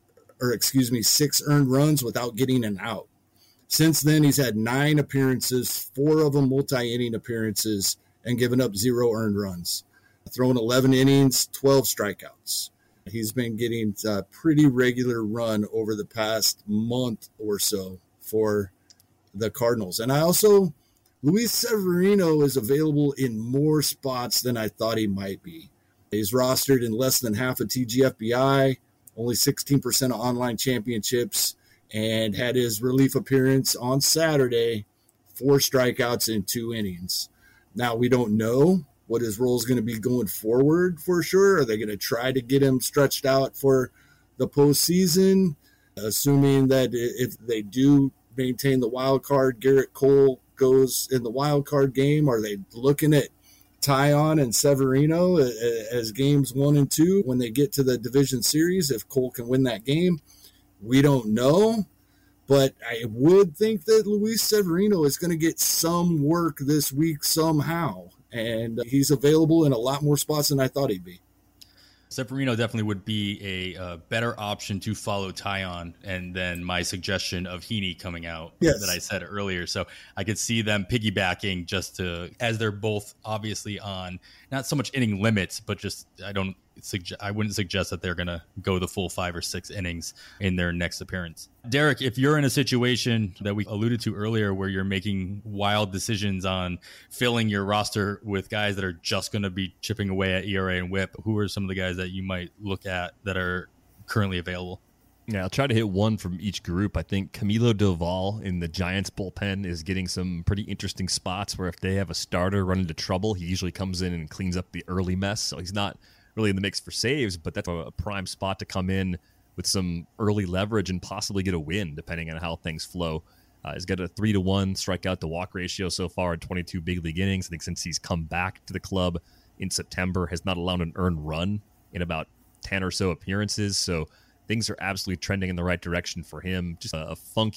6 earned runs without getting an out. Since then, he's had 9 appearances, 4 of them multi-inning appearances, and given up 0 earned runs. Thrown 11 innings, 12 strikeouts. He's been getting a pretty regular run over the past month or so for the Cardinals. And Luis Severino is available in more spots than I thought he might be. He's rostered in less than half of TGFBI, only 16% of online championships, and had his relief appearance on Saturday, 4 strikeouts in 2 innings. Now, we don't know what his role is going to be going forward for sure. Are they going to try to get him stretched out for the postseason? Assuming that if they do maintain the wild card, Garrett Cole goes in the wild card game. Are they looking at Taillon and Severino as games 1 and 2 when they get to the division series? If Cole can win that game, we don't know. But I would think that Luis Severino is going to get some work this week somehow. And he's available in a lot more spots than I thought he'd be. Severino definitely would be a better option to follow Taillon, and then my suggestion of Heaney coming out that I said earlier. So I could see them piggybacking as they're both obviously on not so much inning limits, but just I wouldn't suggest that they're going to go the full 5 or 6 innings in their next appearance. Derek, if you're in a situation that we alluded to earlier where you're making wild decisions on filling your roster with guys that are just going to be chipping away at ERA and WHIP, who are some of the guys that you might look at that are currently available? Yeah, I'll try to hit one from each group. I think Camilo Doval in the Giants bullpen is getting some pretty interesting spots where if they have a starter run into trouble, he usually comes in and cleans up the early mess. So he's not really in the mix for saves, but that's a prime spot to come in with some early leverage and possibly get a win depending on how things flow. He's got a 3-to-1 strikeout to walk ratio so far in 22 big league innings. I think since he's come back to the club in September, has not allowed an earned run in about 10 or so appearances. So things are absolutely trending in the right direction for him. Just a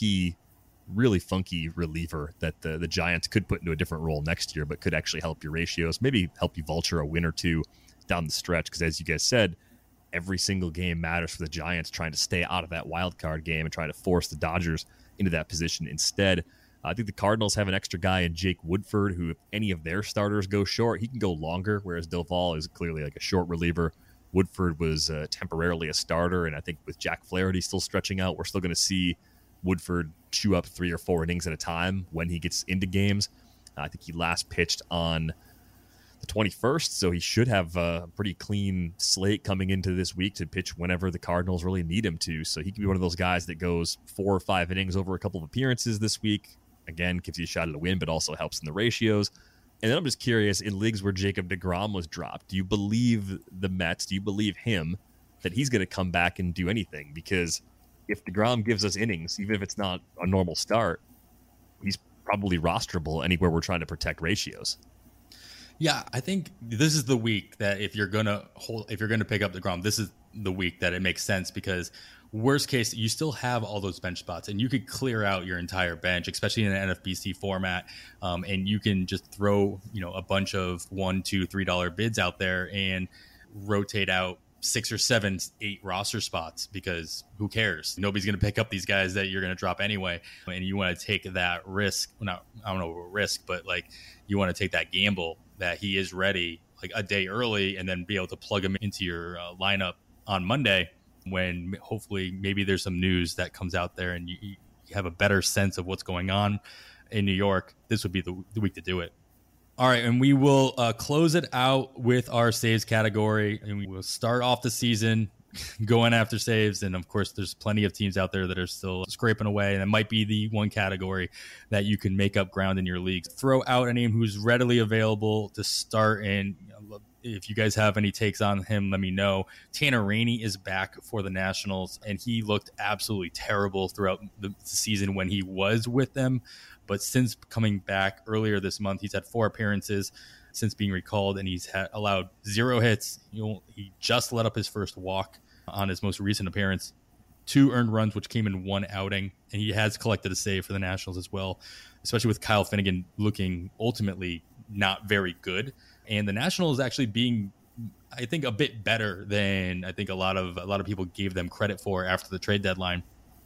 really funky reliever that the Giants could put into a different role next year, but could actually help your ratios, maybe help you vulture a win or two down the stretch. Because as you guys said, every single game matters for the Giants, trying to stay out of that wild card game and trying to force the Dodgers into that position instead. I think the Cardinals have an extra guy in Jake Woodford, who if any of their starters go short, he can go longer, whereas Doval is clearly like a short reliever. Woodford was temporarily a starter, and I think with Jack Flaherty still stretching out, we're still going to see Woodford chew up 3 or 4 innings at a time when he gets into games. I think he last pitched on the 21st, so he should have a pretty clean slate coming into this week to pitch whenever the Cardinals really need him to. So he can be one of those guys that goes 4 or 5 innings over a couple of appearances this week. Again, gives you a shot at a win, but also helps in the ratios. And then I'm just curious, in leagues where Jacob deGrom was dropped, do you believe the Mets, do you believe him, that he's going to come back and do anything? Because if deGrom gives us innings, even if it's not a normal start, he's probably rosterable anywhere we're trying to protect ratios. Yeah, I think this is the week that if you're gonna pick up deGrom, this is the week that it makes sense, because worst case, you still have all those bench spots and you could clear out your entire bench, especially in an NFBC format. And you can just throw, a bunch of $1, $2, $3 bids out there and rotate out 6 or 7, 8 roster spots, because who cares? Nobody's going to pick up these guys that you're going to drop anyway. And you want to take that risk. I don't know risk, but like you want to take that gamble that he is ready like a day early and then be able to plug him into your lineup on Monday, when hopefully maybe there's some news that comes out there and you have a better sense of what's going on in New York. This would be the week to do it. All right, and we will close it out with our saves category, and we will start off the season going after saves. And of course, there's plenty of teams out there that are still scraping away. And it might be the one category that you can make up ground in your leagues. Throw out a name who's readily available to start. And if you guys have any takes on him, let me know. Tanner Rainey is back for the Nationals, and he looked absolutely terrible throughout the season when he was with them. But since coming back earlier this month, he's had 4 appearances since being recalled, and he's allowed 0 hits. He just let up his first walk on his most recent appearance, 2 earned runs, which came in 1 outing, and he has collected a save for the Nationals as well, especially with Kyle Finnegan looking ultimately not very good. And the Nationals actually being, I think, a bit better than I think a lot of people gave them credit for after the trade deadline.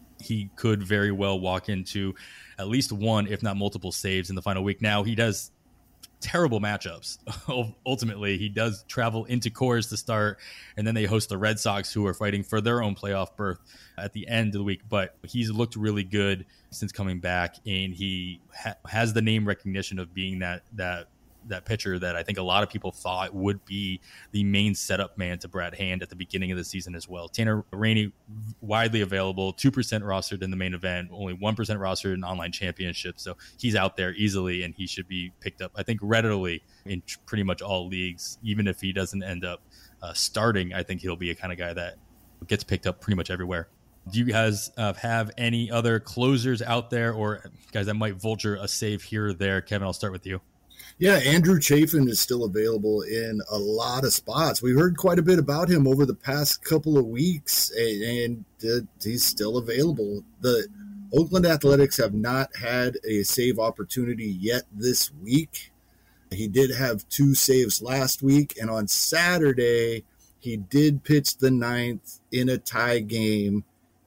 He could very well walk into at least 1, if not multiple saves in the final week. Now, he does terrible matchups. Ultimately, he does travel into Coors to start, and then they host the Red Sox, who are fighting for their own playoff berth at the end of the week. But he's looked really good since coming back, and he has the name recognition of being that pitcher that I think a lot of people thought would be the main setup man to Brad Hand at the beginning of the season as well. Tanner Rainey, widely available, 2% rostered in the main event, only 1% rostered in online championships. So he's out there easily, and he should be picked up, I think, readily in pretty much all leagues. Even if he doesn't end up starting, I think he'll be a kind of guy that gets picked up pretty much everywhere. Do you guys have any other closers out there, or guys that might vulture a save here or there? Kevin, I'll start with you. Yeah, Andrew Chafin is still available in a lot of spots. We've heard quite a bit about him over the past couple of weeks, and he's still available. The Oakland Athletics have not had a save opportunity yet this week. He did have 2 saves last week, and on Saturday, he did pitch the 9th in a tie game,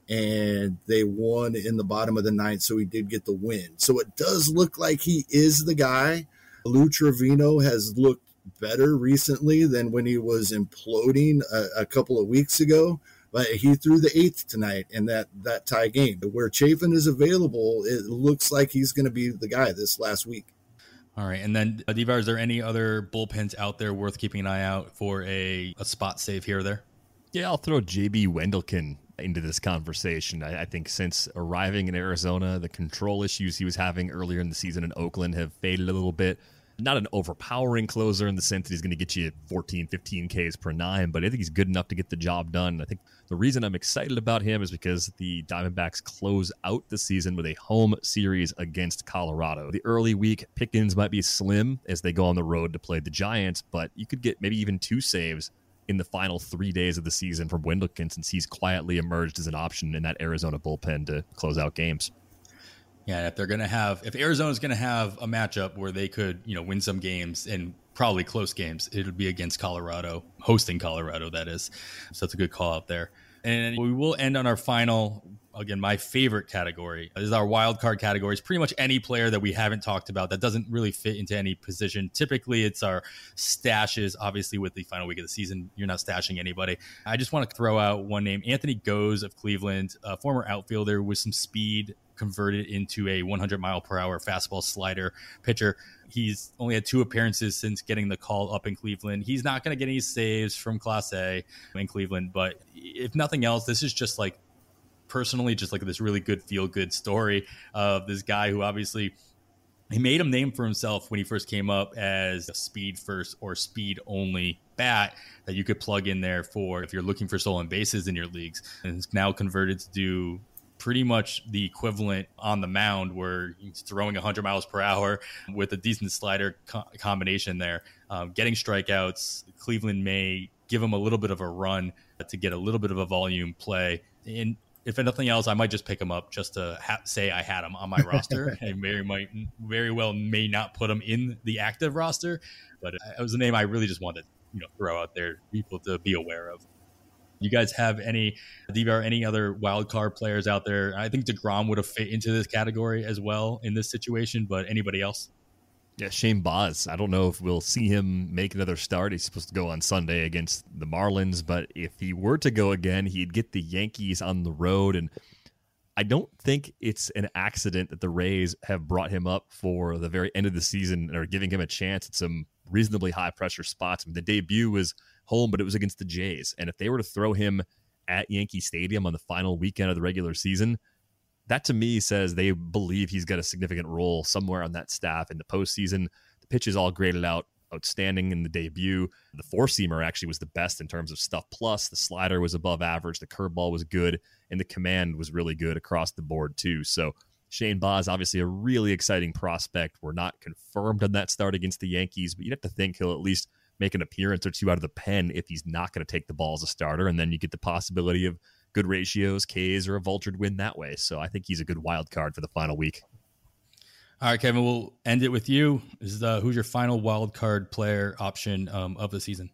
and they won in the bottom of the 9th, so he did get the win. So it does look like he is the guy. Lou Trevino has looked better recently than when he was imploding a couple of weeks ago, but he threw the 8th tonight in that tie game. Where Chafin is available, it looks like he's going to be the guy this last week. All right, and then Divar, is there any other bullpens out there worth keeping an eye out for a spot save here or there? Yeah, I'll throw JB Wendelken into this conversation. I think since arriving in Arizona, the control issues he was having earlier in the season in Oakland have faded a little bit. Not an overpowering closer in the sense that he's going to get you 14, 15 Ks per 9, but I think he's good enough to get the job done. I think the reason I'm excited about him is because the Diamondbacks close out the season with a home series against Colorado. The early week pickings might be slim as they go on the road to play the Giants, but you could get maybe even 2 saves in the final 3 days of the season from Wendelken, since he's quietly emerged as an option in that Arizona bullpen to close out games. Yeah, if Arizona's going to have a matchup where they could, win some games and probably close games, it would be against Colorado, hosting Colorado, that is. So that's a good call out there. And we will end on our final, again, my favorite category. This is our wild card category. It's pretty much any player that we haven't talked about that doesn't really fit into any position. Typically, it's our stashes. Obviously, with the final week of the season, you're not stashing anybody. I just want to throw out one name, Anthony Goes of Cleveland, a former outfielder with some speed, converted into a 100-mile-per-hour fastball slider pitcher. He's only had 2 appearances since getting the call up in Cleveland. He's not going to get any saves from Class A in Cleveland, but if nothing else, this is just like personally just like this really good feel-good story of this guy who obviously he made a name for himself when he first came up as a speed first or speed only bat that you could plug in there for if you're looking for stolen bases in your leagues, and it's now converted to do pretty much the equivalent on the mound, where he's throwing 100 miles per hour with a decent slider combination there. Getting strikeouts, Cleveland may give him a little bit of a run to get a little bit of a volume play. And if nothing else, I might just pick him up just to say I had him on my roster. I very well may not put him in the active roster, but it was a name I really just wanted to throw out there, people to be aware of. You guys have any other wild card players out there? I think DeGrom would have fit into this category as well in this situation, but anybody else? Yeah, Shane Baz. I don't know if we'll see him make another start. He's supposed to go on Sunday against the Marlins, but if he were to go again, he'd get the Yankees on the road, and I don't think it's an accident that the Rays have brought him up for the very end of the season and are giving him a chance at some reasonably high-pressure spots. I mean, the debut was home, but it was against the Jays, and if they were to throw him at Yankee Stadium on the final weekend of the regular season, that to me says they believe he's got a significant role somewhere on that staff in the postseason. The pitch is all graded out outstanding in the debut. The four-seamer actually was the best in terms of stuff plus. The slider was above average. The curveball was good. And the command was really good across the board too. So Shane Baz, obviously a really exciting prospect. We're not confirmed on that start against the Yankees, but you'd have to think he'll at least make an appearance or two out of the pen if he's not going to take the ball as a starter. And then you get the possibility of good ratios, Ks, or a vultured win that way. So I think he's a good wild card for the final week. All right, Kevin, we'll end it with you. Who's your final wild card player option of the season?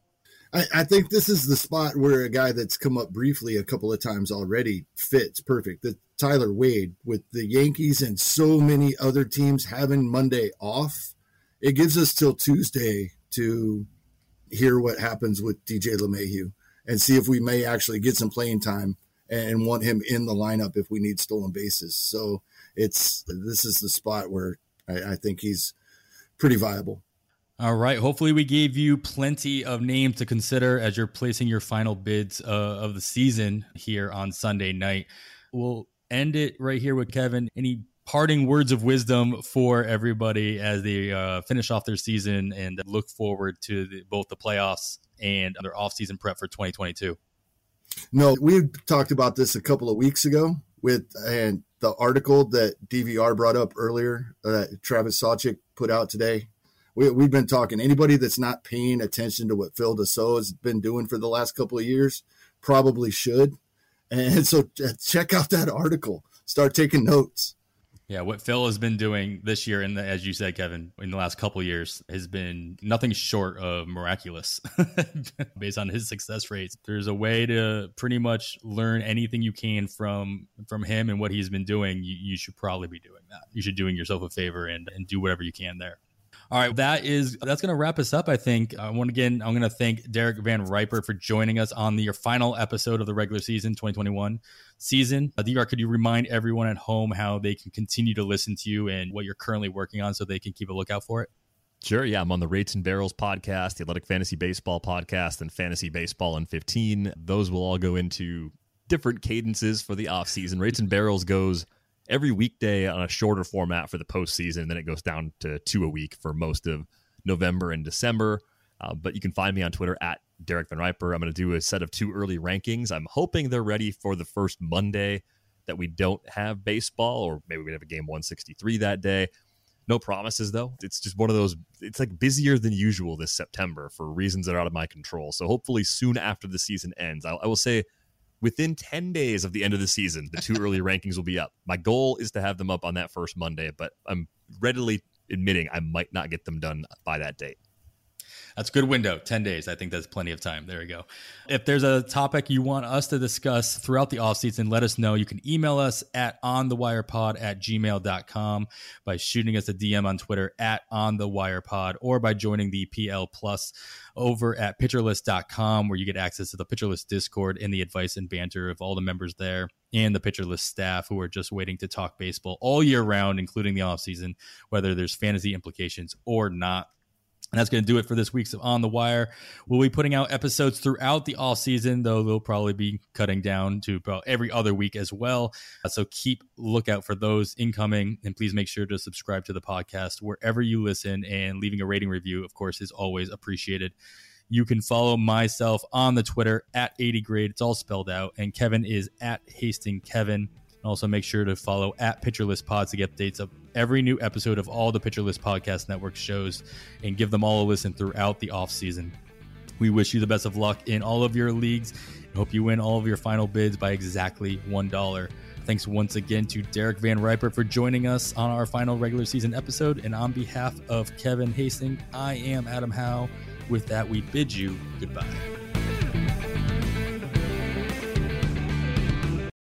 I think this is the spot where a guy that's come up briefly a couple of times already fits perfect. The Tyler Wade, with the Yankees and so many other teams having Monday off, it gives us till Tuesday to hear what happens with DJ LeMahieu and see if we may actually get some playing time and want him in the lineup if we need stolen bases. So this is the spot where I think he's pretty viable. All right. Hopefully we gave you plenty of names to consider as you're placing your final bids of the season here on Sunday night. We'll end it right here with Kevin. Any parting words of wisdom for everybody as they finish off their season and look forward to both the playoffs and their offseason prep for 2022? No, we talked about this a couple of weeks ago and the article that DVR brought up earlier that Travis Sawchik put out today. We've been talking. Anybody that's not paying attention to what Phil Dussault has been doing for the last couple of years probably should. And so check out that article. Start taking notes. Yeah, what Phil has been doing this year, and as you said, Kevin, in the last couple of years, has been nothing short of miraculous based on his success rates. There's a way to pretty much learn anything you can from him and what he's been doing. You should probably be doing that. You should doing yourself a favor and do whatever you can there. All right, that's going to wrap us up, I think. I'm going to thank Derek Van Riper for joining us on your final episode of the regular season 2021 season. DR, could you remind everyone at home how they can continue to listen to you and what you're currently working on so they can keep a lookout for it? Sure, yeah. I'm on the Rates and Barrels podcast, the Athletic Fantasy Baseball podcast, and Fantasy Baseball in 15. Those will all go into different cadences for the offseason. Rates and Barrels goes every weekday on a shorter format for the postseason, and then it goes down to 2 a week for most of November and December. But you can find me on Twitter at Derek Van Riper. I'm going to do a set of 2 early rankings. I'm hoping they're ready for the first Monday that we don't have baseball, or maybe we have a game 163 that day. No promises, though. It's just one of those, it's like busier than usual this September for reasons that are out of my control. So hopefully soon after the season ends, I will say, within 10 days of the end of the season, the 2 early rankings will be up. My goal is to have them up on that first Monday, but I'm readily admitting I might not get them done by that date. That's a good window, 10 days. I think that's plenty of time. There we go. If there's a topic you want us to discuss throughout the offseason, let us know. You can email us at onthewirepod@gmail.com by shooting us a DM on Twitter at onthewirepod, or by joining the PL Plus over at pitcherlist.com, where you get access to the Pitcherlist Discord and the advice and banter of all the members there and the Pitcherlist staff who are just waiting to talk baseball all year round, including the offseason, whether there's fantasy implications or not. And that's going to do it for this week's On the Wire. We'll be putting out episodes throughout the off season, though they'll probably be cutting down to about every other week as well. So keep lookout for those incoming, and please make sure to subscribe to the podcast wherever you listen, and leaving a rating review, of course, is always appreciated. You can follow myself on the Twitter at 80grade. It's all spelled out. And Kevin is at HastingKevin. Also, make sure to follow at Pitcherlist Pods to get updates of every new episode of all the Pitcherlist Podcast Network shows, and give them all a listen throughout the off season. We wish you the best of luck in all of your leagues and hope you win all of your final bids by exactly $1. Thanks once again to Derek Van Riper for joining us on our final regular season episode. And on behalf of Kevin Hastings, I am Adam Howe. With that, we bid you goodbye.